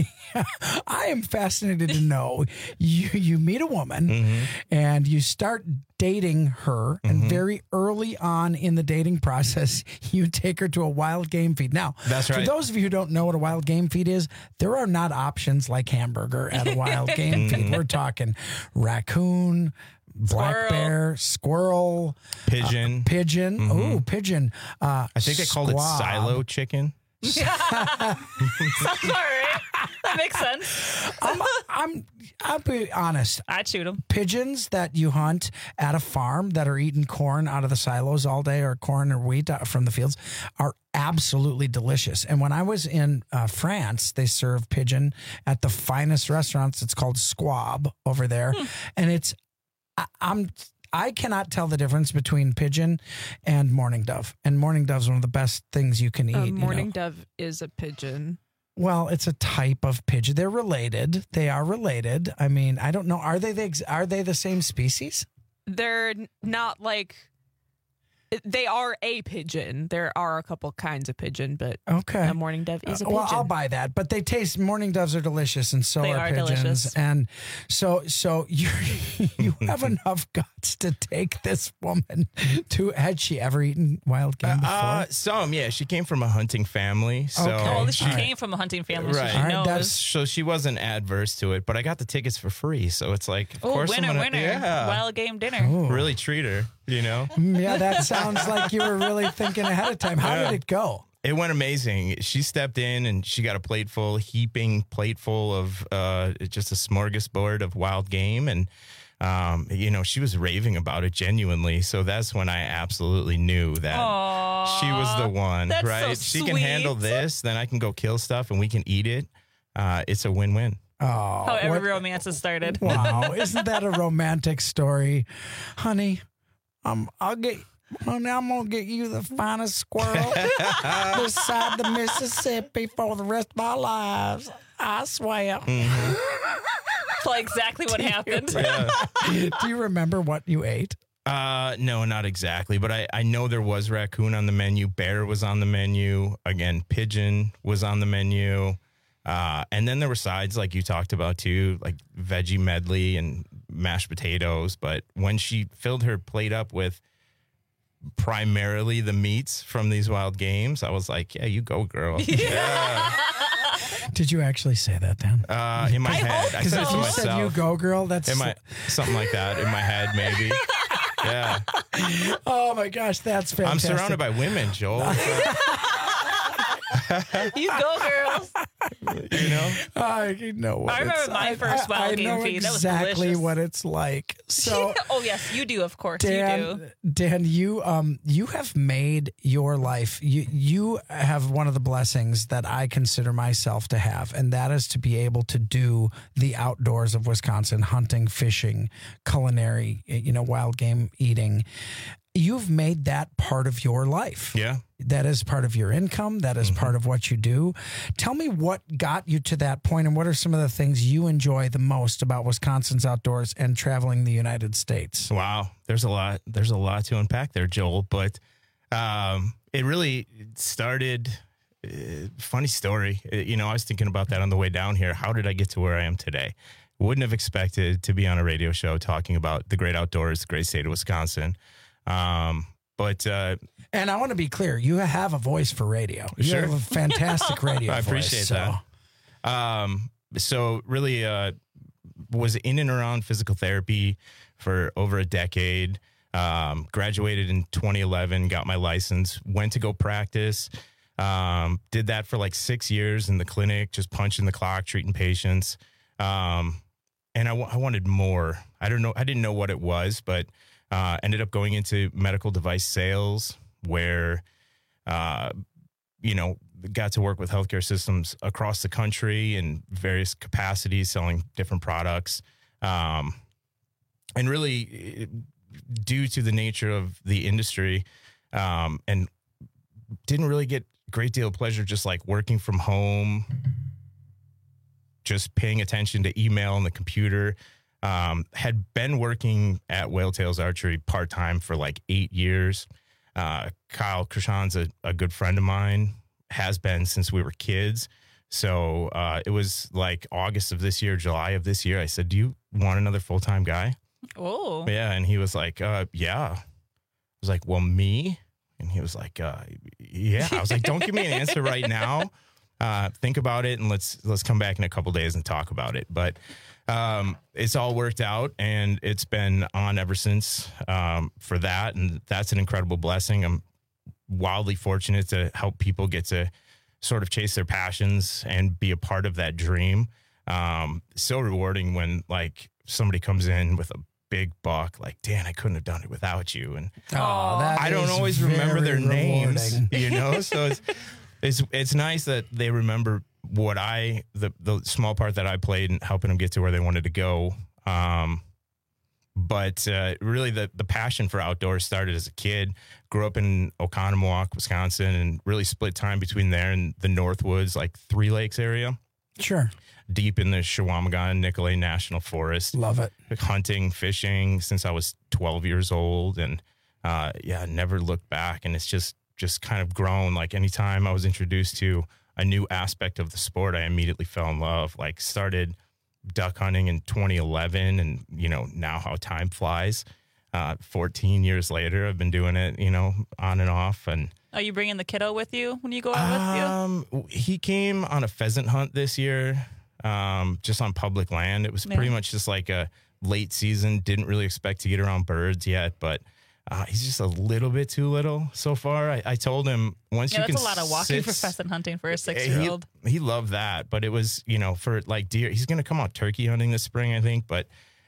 [SPEAKER 21] I am fascinated to know, you meet a woman and you start dating her, and very early on in the dating process, you take her to a wild game feed. Now,
[SPEAKER 1] that's right.
[SPEAKER 21] For those of you who don't know what a wild game feed is, there are not options like hamburger at a wild game feed. We're talking raccoon, black bear, squirrel,
[SPEAKER 1] pigeon.
[SPEAKER 21] Oh, pigeon.
[SPEAKER 1] I think they called it silo chicken.
[SPEAKER 22] Sounds all right. That makes sense.
[SPEAKER 21] I'll be honest.
[SPEAKER 22] I'd shoot them.
[SPEAKER 21] Pigeons that you hunt at a farm that are eating corn out of the silos all day, or corn or wheat from the fields, are absolutely delicious. And when I was in France, they serve pigeon at the finest restaurants. It's called Squab over there. And it's, I cannot tell the difference between pigeon and mourning dove. And mourning dove is one of the best things you can eat.
[SPEAKER 4] Mourning dove is a pigeon.
[SPEAKER 21] Well, it's a type of pigeon. They're related. They are related. I mean, I don't know. Are they the same species?
[SPEAKER 4] They're not like. They are a pigeon. There are a couple kinds of pigeon, but a mourning dove is a pigeon.
[SPEAKER 21] Well, I'll buy that. But they taste. Mourning doves are delicious, and so are pigeons.
[SPEAKER 4] Delicious.
[SPEAKER 21] And so you have enough guts to take this woman to. Had she ever eaten wild game before?
[SPEAKER 1] Some, yeah. She came from a hunting family, so
[SPEAKER 22] at least she came from a hunting family, so she knows.
[SPEAKER 1] So she wasn't adverse to it. But I got the tickets for free, so it's like, of course,
[SPEAKER 22] winner,
[SPEAKER 1] yeah.
[SPEAKER 22] Wild game dinner.
[SPEAKER 1] Really treat her, you know.
[SPEAKER 21] Yeah, that sounds like you were really thinking ahead of time. How did it go?
[SPEAKER 1] It went amazing. She stepped in and she got a heaping plate full of just a smorgasbord of wild game. And, she was raving about it genuinely. So that's when I absolutely knew that she was the one,
[SPEAKER 22] that's
[SPEAKER 1] right?
[SPEAKER 22] so
[SPEAKER 1] she can handle this, then I can go kill stuff and we can eat it. It's a win-win.
[SPEAKER 21] Oh,
[SPEAKER 22] how every romance has started.
[SPEAKER 21] Wow. Isn't that a romantic story? Honey, I'm going to get you the finest squirrel beside the Mississippi for the rest of our lives. I swear.
[SPEAKER 22] It's like exactly what happened.
[SPEAKER 21] Do you remember what you ate?
[SPEAKER 1] No, not exactly. But I know there was raccoon on the menu. Bear was on the menu. Again, pigeon was on the menu. And then there were sides like you talked about too, like veggie medley and mashed potatoes. But when she filled her plate up with primarily the meats from these wild games, I was like, yeah, you go, girl. Yeah.
[SPEAKER 21] Did you actually say that, Dan?
[SPEAKER 1] In my head. I said it to
[SPEAKER 21] you
[SPEAKER 1] myself.
[SPEAKER 21] said you go, girl, that's
[SPEAKER 1] something like that in my head, maybe. Yeah.
[SPEAKER 21] Oh my gosh, that's fantastic.
[SPEAKER 1] I'm surrounded by women, Joel.
[SPEAKER 22] You go, girls.
[SPEAKER 1] You know?
[SPEAKER 21] I know what
[SPEAKER 22] I remember my first wild game feed. That was
[SPEAKER 21] exactly
[SPEAKER 22] delicious.
[SPEAKER 21] what it's like. So,
[SPEAKER 22] oh yes, you do. Of course,
[SPEAKER 21] Dan,
[SPEAKER 22] you do.
[SPEAKER 21] Dan, you have made your life. You have one of the blessings that I consider myself to have, and that is to be able to do the outdoors of Wisconsin: hunting, fishing, culinary, wild game eating. You've made that part of your life.
[SPEAKER 1] Yeah.
[SPEAKER 21] That is part of your income. That is part of what you do. Tell me what got you to that point, and what are some of the things you enjoy the most about Wisconsin's outdoors and traveling the United States?
[SPEAKER 1] Wow. There's a lot to unpack there, Joel. But it really started, funny story. I was thinking about that on the way down here. How did I get to where I am today? Wouldn't have expected to be on a radio show talking about the great outdoors, the great state of Wisconsin.
[SPEAKER 21] And I want to be clear, you have a voice for radio. You have a fantastic radio
[SPEAKER 1] I appreciate
[SPEAKER 21] voice,
[SPEAKER 1] that. So really was in and around physical therapy for over a decade. Graduated in 2011, got my license, went to go practice. Did that for like 6 years in the clinic, just punching the clock, treating patients. And I wanted more. I didn't know what it was, but ended up going into medical device sales where, got to work with healthcare systems across the country in various capacities, selling different products. And really, due to the nature of the industry, and didn't really get a great deal of pleasure just like working from home, just paying attention to email and the computer. Had been working at Whale Tails Archery part-time for like 8 years. Kyle Krishan's a good friend of mine, has been since we were kids. So it was like August of this year, July of this year. I said, do you want another full-time guy?
[SPEAKER 22] Oh.
[SPEAKER 1] Yeah. And he was like, yeah. I was like, well, me? And he was like, yeah. I was like, don't give me an answer right now. Think about it, and let's come back in a couple days and talk about it. But it's all worked out, and it's been on ever since for that. And that's an incredible blessing. I'm wildly fortunate to help people get to sort of chase their passions and be a part of that dream. So rewarding when like somebody comes in with a big buck, like, Dan, I couldn't have done it without you. And I don't always remember their names, so it's nice that they remember what the small part that I played in helping them get to where they wanted to go. But really the passion for outdoors started as a kid. Grew up in Oconomowoc, Wisconsin, and really split time between there and the Northwoods, like Three Lakes area.
[SPEAKER 21] Sure.
[SPEAKER 1] Deep in the Chequamegon Nicolet National Forest.
[SPEAKER 21] Love it.
[SPEAKER 1] Hunting, fishing since I was 12 years old. And never looked back. And it's just kind of grown. Like anytime I was introduced to a new aspect of the sport, I immediately fell in love. Like started duck hunting in 2011, and now how time flies. 14 years later, I've been doing it, on and off. And
[SPEAKER 22] are you bringing the kiddo with you when you go out with you?
[SPEAKER 1] He came on a pheasant hunt this year, just on public land. It was pretty much just like a late season. Didn't really expect to get around birds yet, but he's just a little bit too little so far. I told him once you can.
[SPEAKER 22] That's a lot of walking for pheasant hunting for a 6-year-old.
[SPEAKER 1] He loved that, but it was for like deer. He's going to come out turkey hunting this spring, I think. But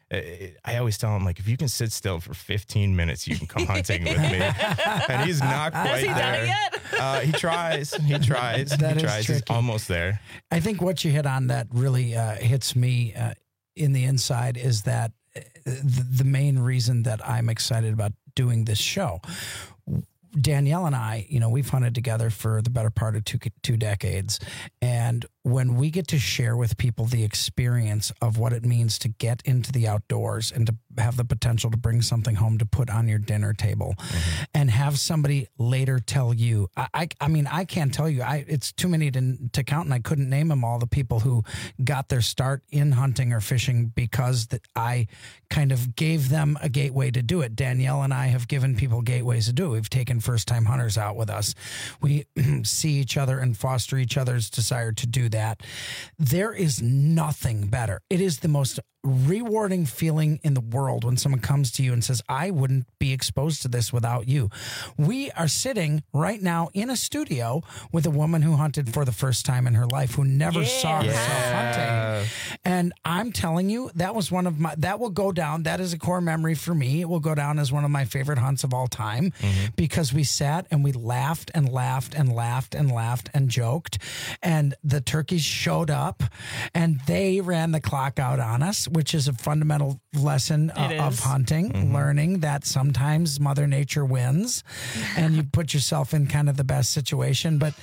[SPEAKER 1] I always tell him, like, if you can sit still for 15 minutes, you can come hunting with me. And he's not quite
[SPEAKER 22] Has he
[SPEAKER 1] there.
[SPEAKER 22] done it yet?
[SPEAKER 1] He tries.
[SPEAKER 21] That is
[SPEAKER 1] He's
[SPEAKER 21] tricky.
[SPEAKER 1] almost there.
[SPEAKER 21] I think what you hit on that really hits me in the inside is that the main reason that I'm excited about doing this show. Danielle and I, we've hunted together for the better part of two decades. And when we get to share with people the experience of what it means to get into the outdoors and to have the potential to bring something home to put on your dinner table and have somebody later tell you, I mean, I can't tell you, it's too many to count, and I couldn't name them all, the people who got their start in hunting or fishing because that I kind of gave them a gateway to do it. Danielle and I have given people gateways to do it. We've taken first-time hunters out with us. We see each other and foster each other's desire to do that. There is nothing better. It is the most rewarding feeling in the world when someone comes to you and says, I wouldn't be exposed to this without you. We are sitting right now in a studio with a woman who hunted for the first time in her life, who never saw herself hunting. And I'm telling you, that was that will go down. That is a core memory for me. It will go down as one of my favorite hunts of all time because we sat and we laughed and laughed and laughed and laughed and joked. And the turkeys showed up and they ran the clock out on us, which is a fundamental lesson of hunting, learning that sometimes Mother Nature wins and you put yourself in kind of the best situation. But,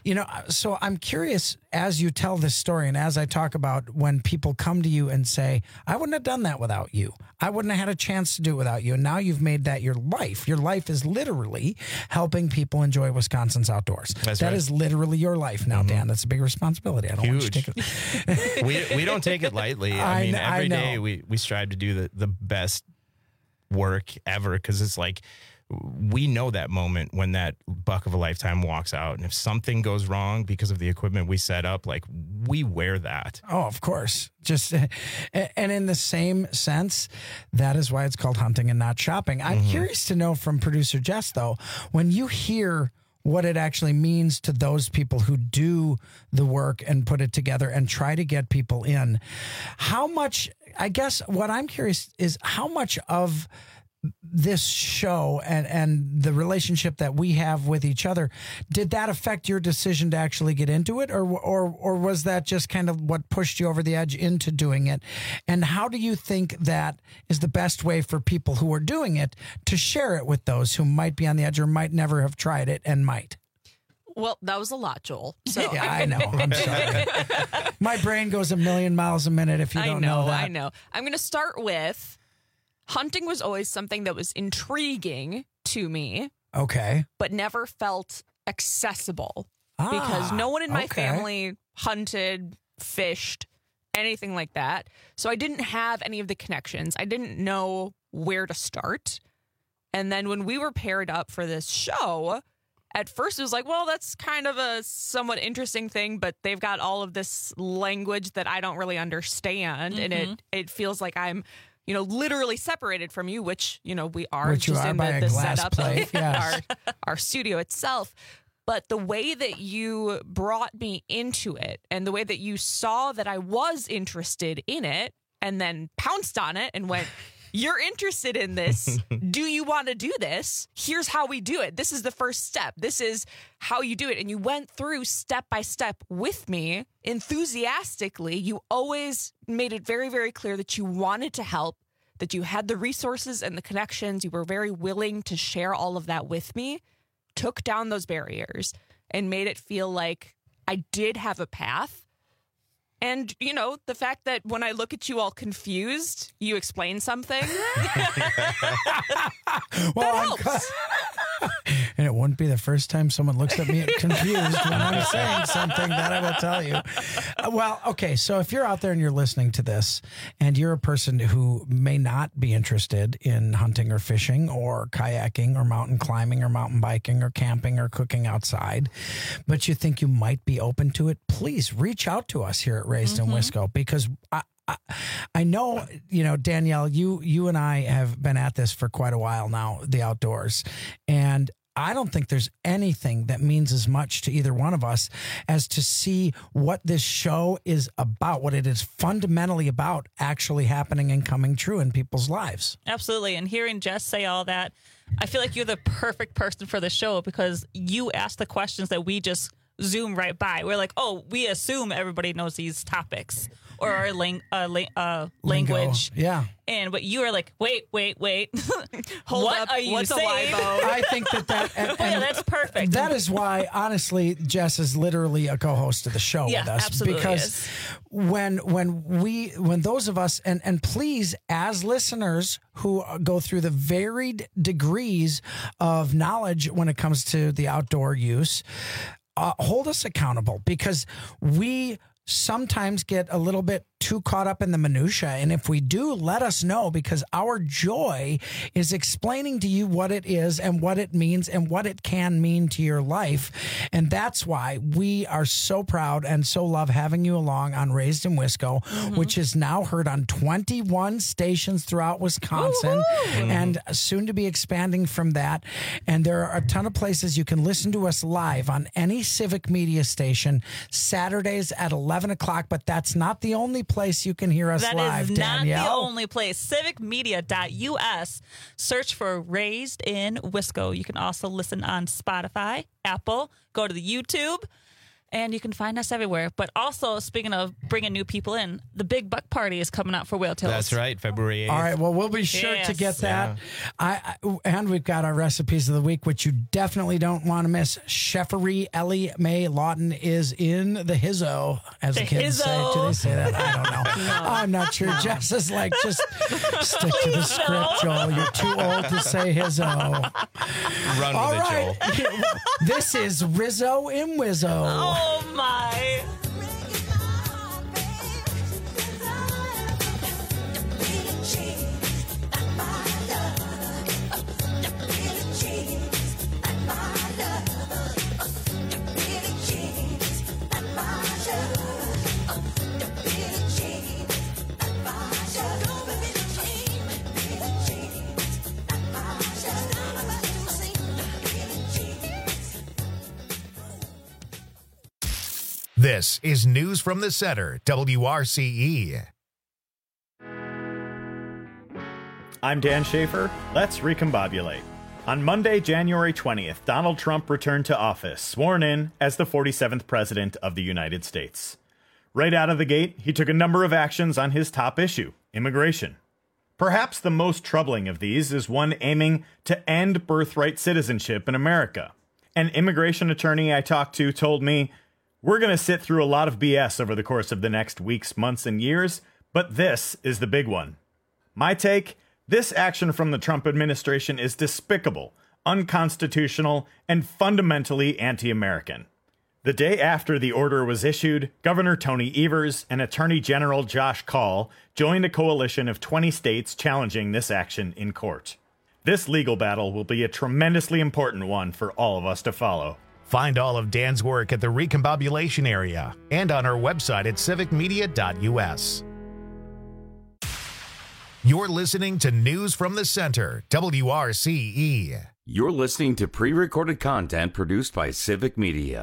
[SPEAKER 21] so I'm curious, as you tell this story and as I talk about when people come to you and say, I wouldn't have done that without you. I wouldn't have had a chance to do it without you. And now you've made that your life. Your life is literally helping people enjoy Wisconsin's outdoors. That right. is literally your life now, Dan. That's a big responsibility. I don't want you to take
[SPEAKER 1] it. we don't take it lightly. I mean, every day we strive to do the best work ever, because it's like we know that moment when that buck of a lifetime walks out. And if something goes wrong because of the equipment we set up, like, we wear that.
[SPEAKER 21] Oh, of course. Just, and in the same sense, that is why it's called hunting and not shopping. I'm curious to know from producer Jess, though, when you hear what it actually means to those people who do the work and put it together and try to get people in, how much, I guess what I'm curious is how much of this show and the relationship that we have with each other, did that affect your decision to actually get into it, or was that just kind of what pushed you over the edge into doing it? And how do you think that is the best way for people who are doing it to share it with those who might be on the edge or might never have tried it and might?
[SPEAKER 4] Well, that was a lot, Joel. So
[SPEAKER 21] yeah, I know. I'm sorry. My brain goes a million miles a minute if you don't know that.
[SPEAKER 4] I know. I'm going to start with hunting was always something that was intriguing to me.
[SPEAKER 21] Okay.
[SPEAKER 4] But never felt accessible because no one in my family hunted, fished, anything like that. So I didn't have any of the connections. I didn't know where to start. And then when we were paired up for this show, at first it was like, well, that's kind of a somewhat interesting thing, but they've got all of this language that I don't really understand. And it feels like I'm, literally separated from you, which, we are just in the setup of our studio itself. But the way that you brought me into it and the way that you saw that I was interested in it and then pounced on it and went, you're interested in this. Do you want to do this? Here's how we do it. This is the first step. This is how you do it. And you went through step by step with me enthusiastically. You always made it very, very clear that you wanted to help, that you had the resources and the connections. You were very willing to share all of that with me, took down those barriers and made it feel like I did have a path. And, the fact that when I look at you all confused, you explain something.
[SPEAKER 21] Well, and it wouldn't be the first time someone looks at me confused when I'm saying something, that I will tell you. Well, okay, so if you're out there and you're listening to this and you're a person who may not be interested in hunting or fishing or kayaking or mountain climbing or mountain biking or camping or cooking outside, but you think you might be open to it, please reach out to us here at Raised in Wisco, because I know, Danielle, you and I have been at this for quite a while now, the outdoors, and I don't think there's anything that means as much to either one of us as to see what this show is about, what it is fundamentally about actually happening and coming true in people's lives.
[SPEAKER 22] Absolutely. And hearing Jess say all that, I feel like you're the perfect person for the show because you ask the questions that we just zoom right by. We're like, oh, we assume everybody knows these topics or our language.
[SPEAKER 21] Yeah.
[SPEAKER 22] But you are like, wait.
[SPEAKER 4] Hold
[SPEAKER 22] what
[SPEAKER 4] up,
[SPEAKER 22] are you
[SPEAKER 4] what's
[SPEAKER 22] saying?
[SPEAKER 4] a libo?
[SPEAKER 21] I think that
[SPEAKER 22] yeah, that's perfect.
[SPEAKER 21] That is why, honestly, Jess is literally a co-host of the show with us.
[SPEAKER 22] Absolutely
[SPEAKER 21] because
[SPEAKER 22] is.
[SPEAKER 21] when those of us, and please, as listeners who go through the varied degrees of knowledge when it comes to the outdoor use, hold us accountable, because we sometimes get a little bit too caught up in the minutia. And if we do, let us know, because our joy is explaining to you what it is and what it means and what it can mean to your life. And that's why we are so proud and so love having you along on Raised in Wisco, which is now heard on 21 stations throughout Wisconsin and soon to be expanding from that. And there are a ton of places you can listen to us live on any civic media station Saturdays at 11 o'clock, but that's not the only place you can hear us live,
[SPEAKER 22] That is not
[SPEAKER 21] Danielle.
[SPEAKER 22] the only place. Civicmedia.us. Search for Raised in Wisco. You can also listen on Spotify, Apple, go to the YouTube, and you can find us everywhere. But also, speaking of bringing new people in, the Big Buck Party is coming out for Whale Tails.
[SPEAKER 1] That's right, February 8th.
[SPEAKER 21] All right, well, we'll be sure to get that. And we've got our recipes of the week, which you definitely don't want to miss. Chefery Ellie Mae Lawton is in the hizzo, as the kids say. Do they say that? I don't know.
[SPEAKER 22] No.
[SPEAKER 21] I'm not sure. Jess is like, just stick to the script, Joel. You're too old to say hizzo.
[SPEAKER 1] Run
[SPEAKER 21] All
[SPEAKER 1] with
[SPEAKER 21] right.
[SPEAKER 1] it, Joel.
[SPEAKER 21] This is Rizzo in Wizzo.
[SPEAKER 22] Oh, my.
[SPEAKER 3] This is News from the Center, WRCE.
[SPEAKER 25] I'm Dan Schaefer. Let's recombobulate. On Monday, January 20th, Donald Trump returned to office, sworn in as the 47th President of the United States. Right out of the gate, he took a number of actions on his top issue, immigration. Perhaps the most troubling of these is one aiming to end birthright citizenship in America. An immigration attorney I talked to told me, "We're going to sit through a lot of BS over the course of the next weeks, months, and years, but this is the big one." My take? This action from the Trump administration is despicable, unconstitutional, and fundamentally anti-American. The day after the order was issued, Governor Tony Evers and Attorney General Josh Kaul joined a coalition of 20 states challenging this action in court. This legal battle will be a tremendously important one for all of us to follow.
[SPEAKER 3] Find all of Dan's work at the Recombobulation area and on our website at civicmedia.us. You're listening to News from the Center, WRCE.
[SPEAKER 20] You're listening to pre-recorded content produced by Civic Media.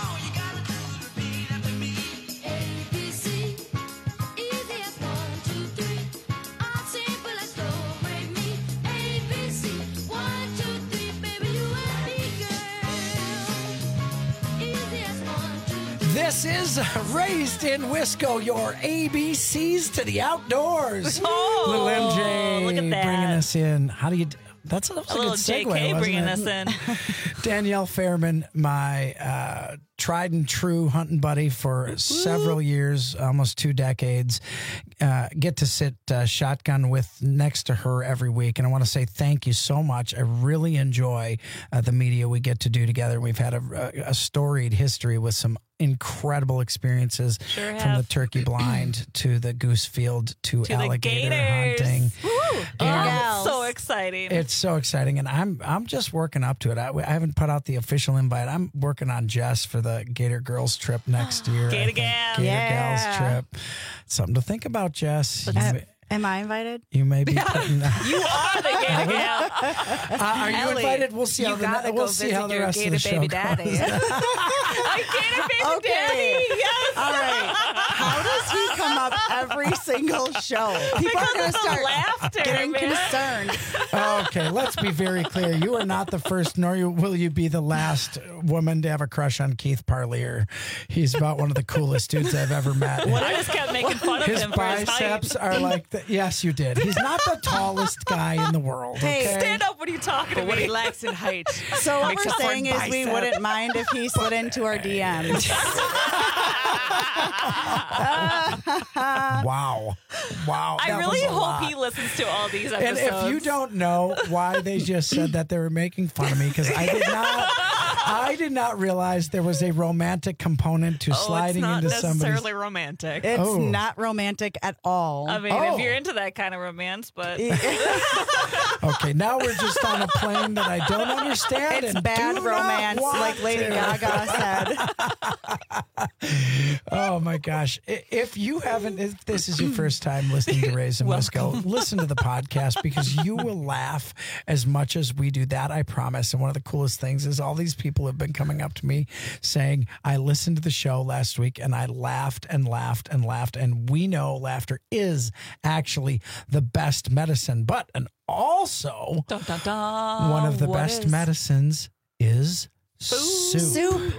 [SPEAKER 21] This is Raised in Wisco, your ABCs to the outdoors.
[SPEAKER 22] Oh,
[SPEAKER 21] Little MJ
[SPEAKER 22] look at that.
[SPEAKER 21] bringing us in. How do you... That's a
[SPEAKER 22] A
[SPEAKER 21] good
[SPEAKER 22] little
[SPEAKER 21] segue,
[SPEAKER 22] JK
[SPEAKER 21] wasn't
[SPEAKER 22] bringing
[SPEAKER 21] it?
[SPEAKER 22] us in.
[SPEAKER 21] Danielle Fairman, my tried and true hunting buddy for several years, almost 2 decades. Get to sit shotgun with next to her every week. And I want to say thank you so much. I really enjoy the media we get to do together. We've had a storied history with some incredible experiences from the turkey blind to the goose field to alligator hunting.
[SPEAKER 22] Oh, so exciting.
[SPEAKER 21] It's so exciting, and I'm just working up to it. I haven't put out the official invite. I'm working on Jess for the Gator Girls trip next year.
[SPEAKER 22] Gator Gals.
[SPEAKER 21] Gator Gals trip. Something to think about, Jess.
[SPEAKER 2] Am I invited?
[SPEAKER 21] You may be putting
[SPEAKER 22] You are the Gator Gal.
[SPEAKER 21] Are you
[SPEAKER 9] Ellie,
[SPEAKER 21] invited? We'll see how
[SPEAKER 9] you gotta go
[SPEAKER 21] see how
[SPEAKER 9] visit
[SPEAKER 21] the
[SPEAKER 9] your
[SPEAKER 21] rest of the
[SPEAKER 9] Gator
[SPEAKER 21] show
[SPEAKER 9] baby
[SPEAKER 21] goes.
[SPEAKER 9] daddy.
[SPEAKER 22] I Gator baby
[SPEAKER 2] Okay.
[SPEAKER 22] daddy. Yes.
[SPEAKER 2] All right. How does he come up every single show? People are going to start
[SPEAKER 22] laughter,
[SPEAKER 2] getting
[SPEAKER 22] man.
[SPEAKER 2] concerned.
[SPEAKER 21] Okay, let's be very clear. You are not the first, nor will you be the last woman to have a crush on Keith Parlier. He's about one of the coolest dudes I've ever met.
[SPEAKER 22] I just kept making fun of
[SPEAKER 21] His
[SPEAKER 22] him for his height.
[SPEAKER 21] biceps are like the, yes, you did. He's not the tallest guy in the world.
[SPEAKER 2] Hey,
[SPEAKER 21] okay?
[SPEAKER 22] Stand up when you talking to
[SPEAKER 9] But what he
[SPEAKER 22] me.
[SPEAKER 9] lacks in height.
[SPEAKER 2] So what
[SPEAKER 9] makes
[SPEAKER 2] we're
[SPEAKER 9] up for
[SPEAKER 2] saying is we
[SPEAKER 9] bicep.
[SPEAKER 2] wouldn't mind if he slid into our DMs.
[SPEAKER 21] Wow.
[SPEAKER 22] I
[SPEAKER 21] that
[SPEAKER 22] really
[SPEAKER 21] was a
[SPEAKER 22] hope
[SPEAKER 21] lot.
[SPEAKER 22] he listens to all these
[SPEAKER 21] And
[SPEAKER 22] episodes.
[SPEAKER 21] if you don't know why they just said that, they were making fun of me because I did not realize there was a romantic component to sliding
[SPEAKER 22] it's not
[SPEAKER 21] into somebody's.
[SPEAKER 22] necessarily romantic.
[SPEAKER 2] It's
[SPEAKER 21] Oh.
[SPEAKER 2] not romantic at all.
[SPEAKER 22] I mean,
[SPEAKER 21] Oh.
[SPEAKER 22] if you're into that kind of romance, but
[SPEAKER 21] Okay, now we're just on a plane that I don't understand.
[SPEAKER 2] It's
[SPEAKER 21] and
[SPEAKER 2] bad
[SPEAKER 21] do not
[SPEAKER 2] romance,
[SPEAKER 21] want
[SPEAKER 2] like Lady
[SPEAKER 21] to.
[SPEAKER 2] Gaga said.
[SPEAKER 21] Oh my gosh! If this is your first time listening to Raised in Wisco, listen to the podcast because you will laugh as much as we do. That I promise. And one of the coolest things is all these people have been coming up to me saying, "I listened to the show last week and I laughed and laughed and laughed." And we know laughter is actually the best medicine, but also
[SPEAKER 22] dun, dun, dun.
[SPEAKER 21] one of the
[SPEAKER 22] What
[SPEAKER 21] best
[SPEAKER 22] is-
[SPEAKER 21] medicines is soup.
[SPEAKER 2] Soup.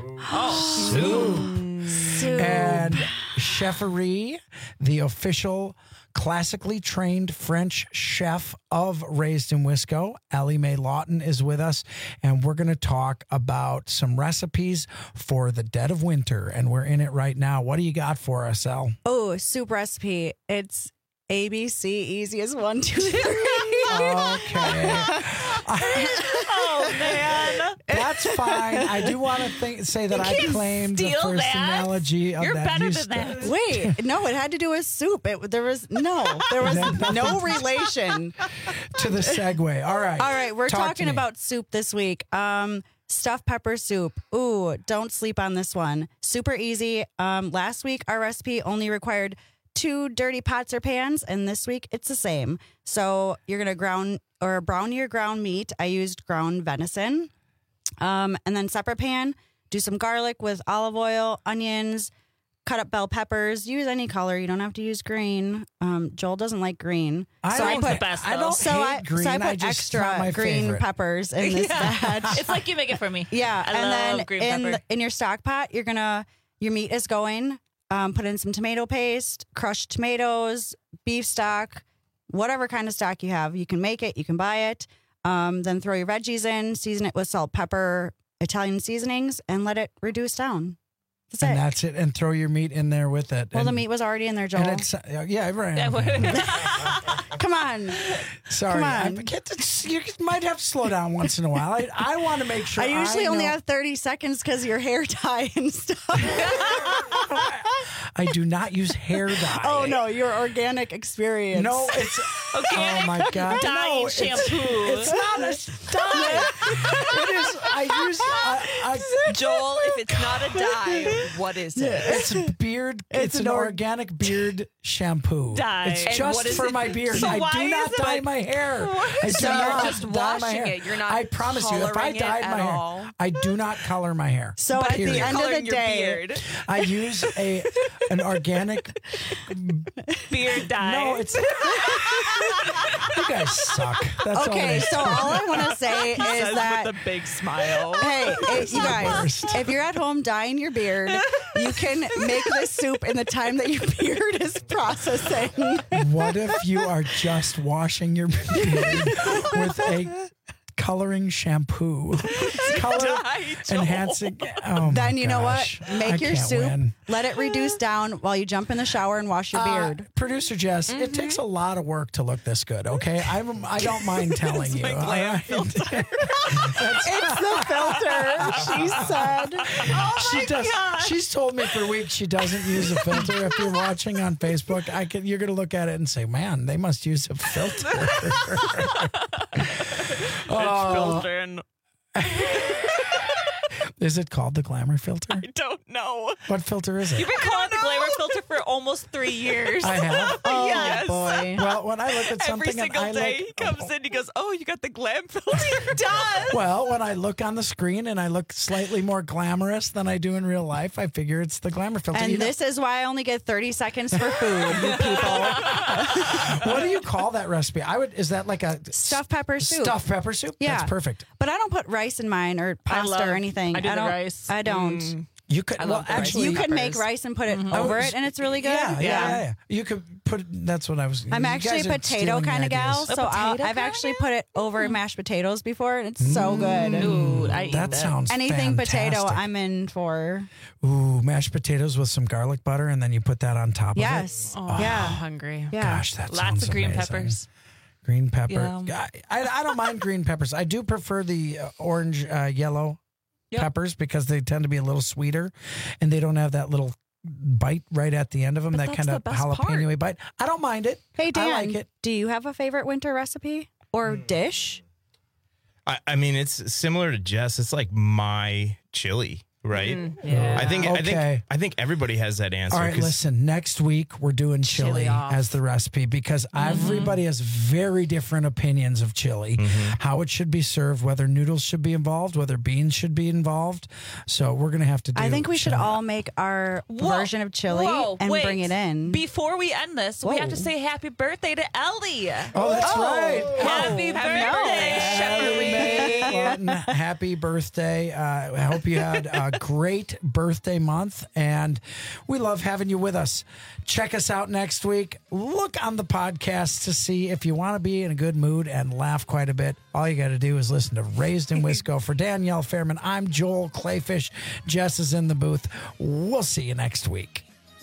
[SPEAKER 21] Soup. And Cheferie, the official classically trained French chef of Raised in Wisco, Ellie Mae Lawton, is with us, and we're going to talk about some recipes for the dead of winter, and we're in it right now. What do you got for us, Elle?
[SPEAKER 2] Oh, soup recipe. It's ABC, easy as 1, 2, 3.
[SPEAKER 21] Okay.
[SPEAKER 22] Oh man,
[SPEAKER 21] That's fine. I do want to say that I
[SPEAKER 22] can't
[SPEAKER 21] claimed the
[SPEAKER 22] steal
[SPEAKER 21] first
[SPEAKER 22] that.
[SPEAKER 21] analogy of
[SPEAKER 22] You're
[SPEAKER 21] that.
[SPEAKER 22] better
[SPEAKER 21] You
[SPEAKER 22] than
[SPEAKER 21] st-
[SPEAKER 22] that.
[SPEAKER 2] Wait, no, it had to do with soup. There was no relation.
[SPEAKER 21] To the segue. All right.
[SPEAKER 2] All right, we're
[SPEAKER 21] Talk to
[SPEAKER 2] talking
[SPEAKER 21] me.
[SPEAKER 2] about soup this week. Stuffed pepper soup. Ooh, don't sleep on this one. Super easy. Last week our recipe only required 2 dirty pots or pans, and this week it's the same. So you're gonna brown your ground meat. I used ground venison. And then separate pan, do some garlic with olive oil, onions, cut up bell peppers. Use any color. You don't have to use green. Joel doesn't like green.
[SPEAKER 22] I don't hate green.
[SPEAKER 2] So I
[SPEAKER 22] I
[SPEAKER 2] put
[SPEAKER 22] just not my
[SPEAKER 2] extra green
[SPEAKER 22] favorite.
[SPEAKER 2] peppers in this batch.
[SPEAKER 22] It's like you make it for me.
[SPEAKER 2] Yeah,
[SPEAKER 22] I
[SPEAKER 2] and
[SPEAKER 22] love green
[SPEAKER 2] then
[SPEAKER 22] pepper.
[SPEAKER 2] in your stock pot, your meat is going. Put in some tomato paste, crushed tomatoes, beef stock, whatever kind of stock you have. You can make it. You can buy it. Then throw your veggies in, season it with salt, pepper, Italian seasonings, and let it reduce down.
[SPEAKER 21] That's it. And throw your meat in there with it.
[SPEAKER 2] Well,
[SPEAKER 21] and,
[SPEAKER 2] the meat was already in there, Joel.
[SPEAKER 21] And it's, yeah, right.
[SPEAKER 2] Come on.
[SPEAKER 21] Sorry.
[SPEAKER 2] Come on.
[SPEAKER 21] You might have to slow down once in a while. I want to make sure.
[SPEAKER 2] I usually only
[SPEAKER 21] know-
[SPEAKER 2] have 30 seconds because your hair dye and stuff.
[SPEAKER 21] I do not use hair dye.
[SPEAKER 2] Oh, no, your organic experience.
[SPEAKER 21] No, it's
[SPEAKER 22] Organic
[SPEAKER 21] oh my god,
[SPEAKER 22] dye
[SPEAKER 21] no,
[SPEAKER 22] shampoo.
[SPEAKER 21] It's not a dye. It is. I use.
[SPEAKER 4] Joel, if it's not a dye, what is it?
[SPEAKER 21] It's beard. It's an organic beard shampoo.
[SPEAKER 22] Dye.
[SPEAKER 21] It's
[SPEAKER 4] And
[SPEAKER 21] just
[SPEAKER 4] what is
[SPEAKER 21] for
[SPEAKER 4] it?
[SPEAKER 21] my beard.
[SPEAKER 4] So
[SPEAKER 21] I
[SPEAKER 4] why
[SPEAKER 21] do
[SPEAKER 4] is
[SPEAKER 21] not
[SPEAKER 4] it
[SPEAKER 21] dye
[SPEAKER 4] like-
[SPEAKER 21] my hair. I do
[SPEAKER 4] So
[SPEAKER 21] not
[SPEAKER 4] you're just
[SPEAKER 21] dye my
[SPEAKER 4] washing
[SPEAKER 21] hair.
[SPEAKER 4] it. You're not
[SPEAKER 21] I promise you, if I
[SPEAKER 4] coloring it
[SPEAKER 21] dyed
[SPEAKER 4] at
[SPEAKER 21] my
[SPEAKER 4] all.
[SPEAKER 21] hair, I do not color my hair.
[SPEAKER 2] So at the
[SPEAKER 21] Period.
[SPEAKER 2] end of the
[SPEAKER 4] Coloring your
[SPEAKER 2] day,
[SPEAKER 4] beard.
[SPEAKER 21] I use an organic.
[SPEAKER 22] Beard dye.
[SPEAKER 21] No, it's. You guys suck. That's all
[SPEAKER 2] okay,
[SPEAKER 21] it is.
[SPEAKER 2] so all I want to say is
[SPEAKER 4] Says
[SPEAKER 2] that
[SPEAKER 4] with a big smile.
[SPEAKER 2] hey, you guys,
[SPEAKER 21] worst.
[SPEAKER 2] if you're at home dyeing your beard, you can make this soup in the time that your beard is processing.
[SPEAKER 21] What if you are just washing your beard with a coloring shampoo? Color enhancing. Oh my
[SPEAKER 2] Then you know what?
[SPEAKER 21] gosh.
[SPEAKER 2] Make
[SPEAKER 21] I
[SPEAKER 2] your
[SPEAKER 21] can't
[SPEAKER 2] soup,
[SPEAKER 21] win.
[SPEAKER 2] let it reduce down while you jump in the shower and wash your beard.
[SPEAKER 21] Producer Jess, it takes a lot of work to look this good. Okay, I don't mind telling you. All right?
[SPEAKER 2] It's the filter, she said.
[SPEAKER 21] She does. She's told me for weeks she doesn't use a filter. If you're watching on Facebook, you're going to look at it and say, "Man, they must use a filter."
[SPEAKER 4] Filter and
[SPEAKER 21] Is it called the Glamour filter?
[SPEAKER 4] I don't know.
[SPEAKER 21] What filter is it?
[SPEAKER 22] You've been calling the glamour filter for almost 3 years.
[SPEAKER 21] I have.
[SPEAKER 2] Oh,
[SPEAKER 4] Yes.
[SPEAKER 2] boy.
[SPEAKER 21] Well, when I look at something,
[SPEAKER 4] Every single
[SPEAKER 21] and I
[SPEAKER 4] day
[SPEAKER 21] look,
[SPEAKER 4] he comes in, he goes, "Oh, you got the glam filter done."
[SPEAKER 21] Well, when I look on the screen and I look slightly more glamorous than I do in real life, I figure it's the Glamour filter.
[SPEAKER 2] And
[SPEAKER 21] You know-
[SPEAKER 2] this is why I only get 30 seconds for food, you people.
[SPEAKER 21] what do you call that recipe? Is that like a
[SPEAKER 2] Stuffed pepper soup.
[SPEAKER 21] Stuffed pepper soup?
[SPEAKER 2] Yeah.
[SPEAKER 21] That's perfect.
[SPEAKER 2] But I don't put rice in mine or pasta or anything.
[SPEAKER 4] I do the
[SPEAKER 2] don't,
[SPEAKER 4] rice.
[SPEAKER 2] I don't.
[SPEAKER 21] You could
[SPEAKER 4] I love the rice.
[SPEAKER 21] actually
[SPEAKER 2] You could make
[SPEAKER 4] peppers.
[SPEAKER 2] rice and put it over it, and it's really good.
[SPEAKER 21] Yeah. You could put. That's what I was.
[SPEAKER 2] I'm
[SPEAKER 21] you
[SPEAKER 2] actually
[SPEAKER 21] guys
[SPEAKER 2] a
[SPEAKER 21] are
[SPEAKER 2] potato
[SPEAKER 21] stealing
[SPEAKER 2] kind of gal,
[SPEAKER 21] ideas.
[SPEAKER 2] so I've actually put it over mashed potatoes before, and it's so good.
[SPEAKER 4] Ooh, I eat
[SPEAKER 21] That sounds
[SPEAKER 2] Anything potato,
[SPEAKER 21] fantastic.
[SPEAKER 2] I'm in for.
[SPEAKER 21] Ooh, mashed potatoes with some garlic butter, and then you put that on top
[SPEAKER 2] Yes.
[SPEAKER 21] of it.
[SPEAKER 4] I'm
[SPEAKER 2] Yeah.
[SPEAKER 4] hungry.
[SPEAKER 2] Yeah.
[SPEAKER 21] Gosh, that sounds
[SPEAKER 22] Lots of green
[SPEAKER 21] amazing.
[SPEAKER 22] peppers.
[SPEAKER 21] Green pepper.
[SPEAKER 4] Yeah.
[SPEAKER 21] I don't mind green peppers. I do prefer the orange, yellow peppers because they tend to be a little sweeter, and they don't have that little bite right at the end of them.
[SPEAKER 4] But
[SPEAKER 21] that
[SPEAKER 4] that's
[SPEAKER 21] kind
[SPEAKER 4] the
[SPEAKER 21] of
[SPEAKER 4] best
[SPEAKER 21] jalapeno bite. I don't mind it.
[SPEAKER 2] Hey Dan,
[SPEAKER 21] I like it.
[SPEAKER 2] do you have a favorite winter recipe or dish?
[SPEAKER 1] I mean, it's similar to Jess. It's like my chili, right?
[SPEAKER 4] Yeah.
[SPEAKER 1] I think everybody has that answer.
[SPEAKER 21] All right,
[SPEAKER 1] 'cause-
[SPEAKER 21] listen. Next week we're doing chili
[SPEAKER 4] off.
[SPEAKER 21] as the recipe because everybody has very different opinions of chili, how it should be served, whether noodles should be involved, whether beans should be involved. So we're gonna have to do.
[SPEAKER 2] I think we should
[SPEAKER 21] chili.
[SPEAKER 2] all make our version of chili
[SPEAKER 22] Whoa,
[SPEAKER 2] and
[SPEAKER 22] wait.
[SPEAKER 2] bring it in.
[SPEAKER 22] Before we end this, we have to
[SPEAKER 2] Whoa.
[SPEAKER 22] say happy birthday to Ellie.
[SPEAKER 21] Oh, that's right.
[SPEAKER 22] Happy birthday, Shepherd.
[SPEAKER 21] Lawton, happy birthday. I hope you had a great birthday month, and we love having you with us. Check us out next week. Look on the podcast to see if you want to be in a good mood and laugh quite a bit. All you got to do is listen to Raised in Wisco. For Danielle Fairman, I'm Joel Clayfish. Jess is in the booth. We'll see you next week.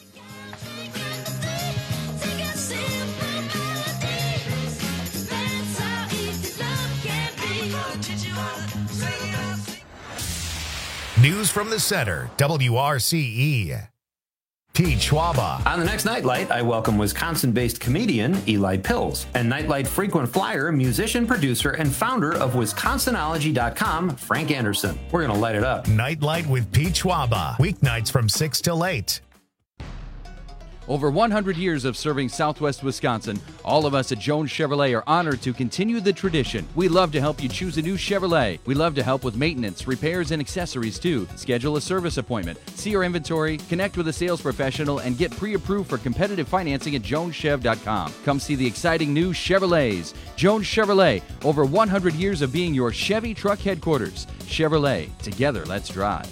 [SPEAKER 3] News from the center, WRCE. Pete Schwaba.
[SPEAKER 7] On the next Nightlight, I welcome Wisconsin-based comedian Eli Pills and Nightlight frequent flyer, musician, producer, and founder of Wisconsinology.com, Frank Anderson. We're going to light it up.
[SPEAKER 3] Nightlight with Pete Schwaba. Weeknights from 6 till 8.
[SPEAKER 5] Over 100 years of serving Southwest Wisconsin, all of us at Jones Chevrolet are honored to continue the tradition. We love to help you choose a new Chevrolet. We love to help with maintenance, repairs, and accessories too. Schedule a service appointment, see our inventory, connect with a sales professional, and get pre-approved for competitive financing at joneschev.com. Come see the exciting new Chevrolets. Jones Chevrolet, over 100 years of being your Chevy truck headquarters. Chevrolet, together let's drive.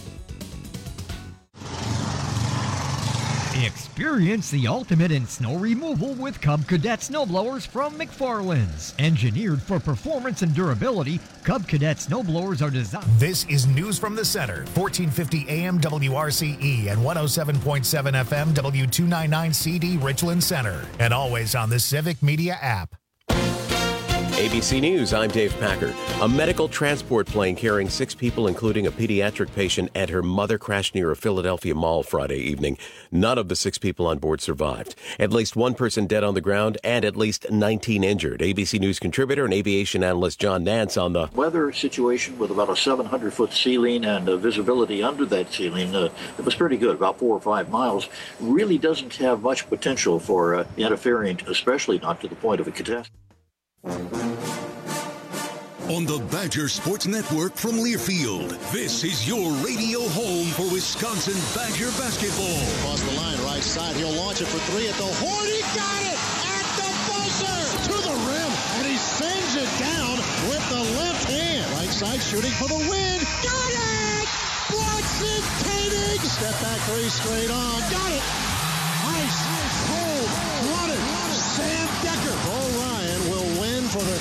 [SPEAKER 10] Experience the ultimate in snow removal with Cub Cadet snowblowers from McFarland's. Engineered for performance and durability, Cub Cadet snowblowers are designed.
[SPEAKER 3] This is News from the Center, 1450 AM WRCE and 107.7 FM W299 CD Richland Center, and always on the Civic Media app.
[SPEAKER 11] ABC News, I'm Dave Packard. A medical transport plane carrying 6 people, including a pediatric patient and her mother, crashed near a Philadelphia mall Friday evening. None of the 6 people on board survived. At least 1 person dead on the ground and at least 19 injured. ABC News contributor and aviation analyst John Nance on the
[SPEAKER 12] weather situation with about a 700-foot ceiling and visibility under that ceiling. It was pretty good, about 4 or 5 miles. Really doesn't have much potential for interfering, especially not to the point of a catastrophe.
[SPEAKER 13] On the Badger Sports Network from Learfield, this is your radio home for Wisconsin Badger basketball.
[SPEAKER 14] Across the line, right side, he'll launch it for 3 at the horn. He got it at the buzzer to the rim, and he sends it down with the left hand. Right side shooting for the win. Got it! Watson Koenig. Step back 3 straight on. Got it. Nice.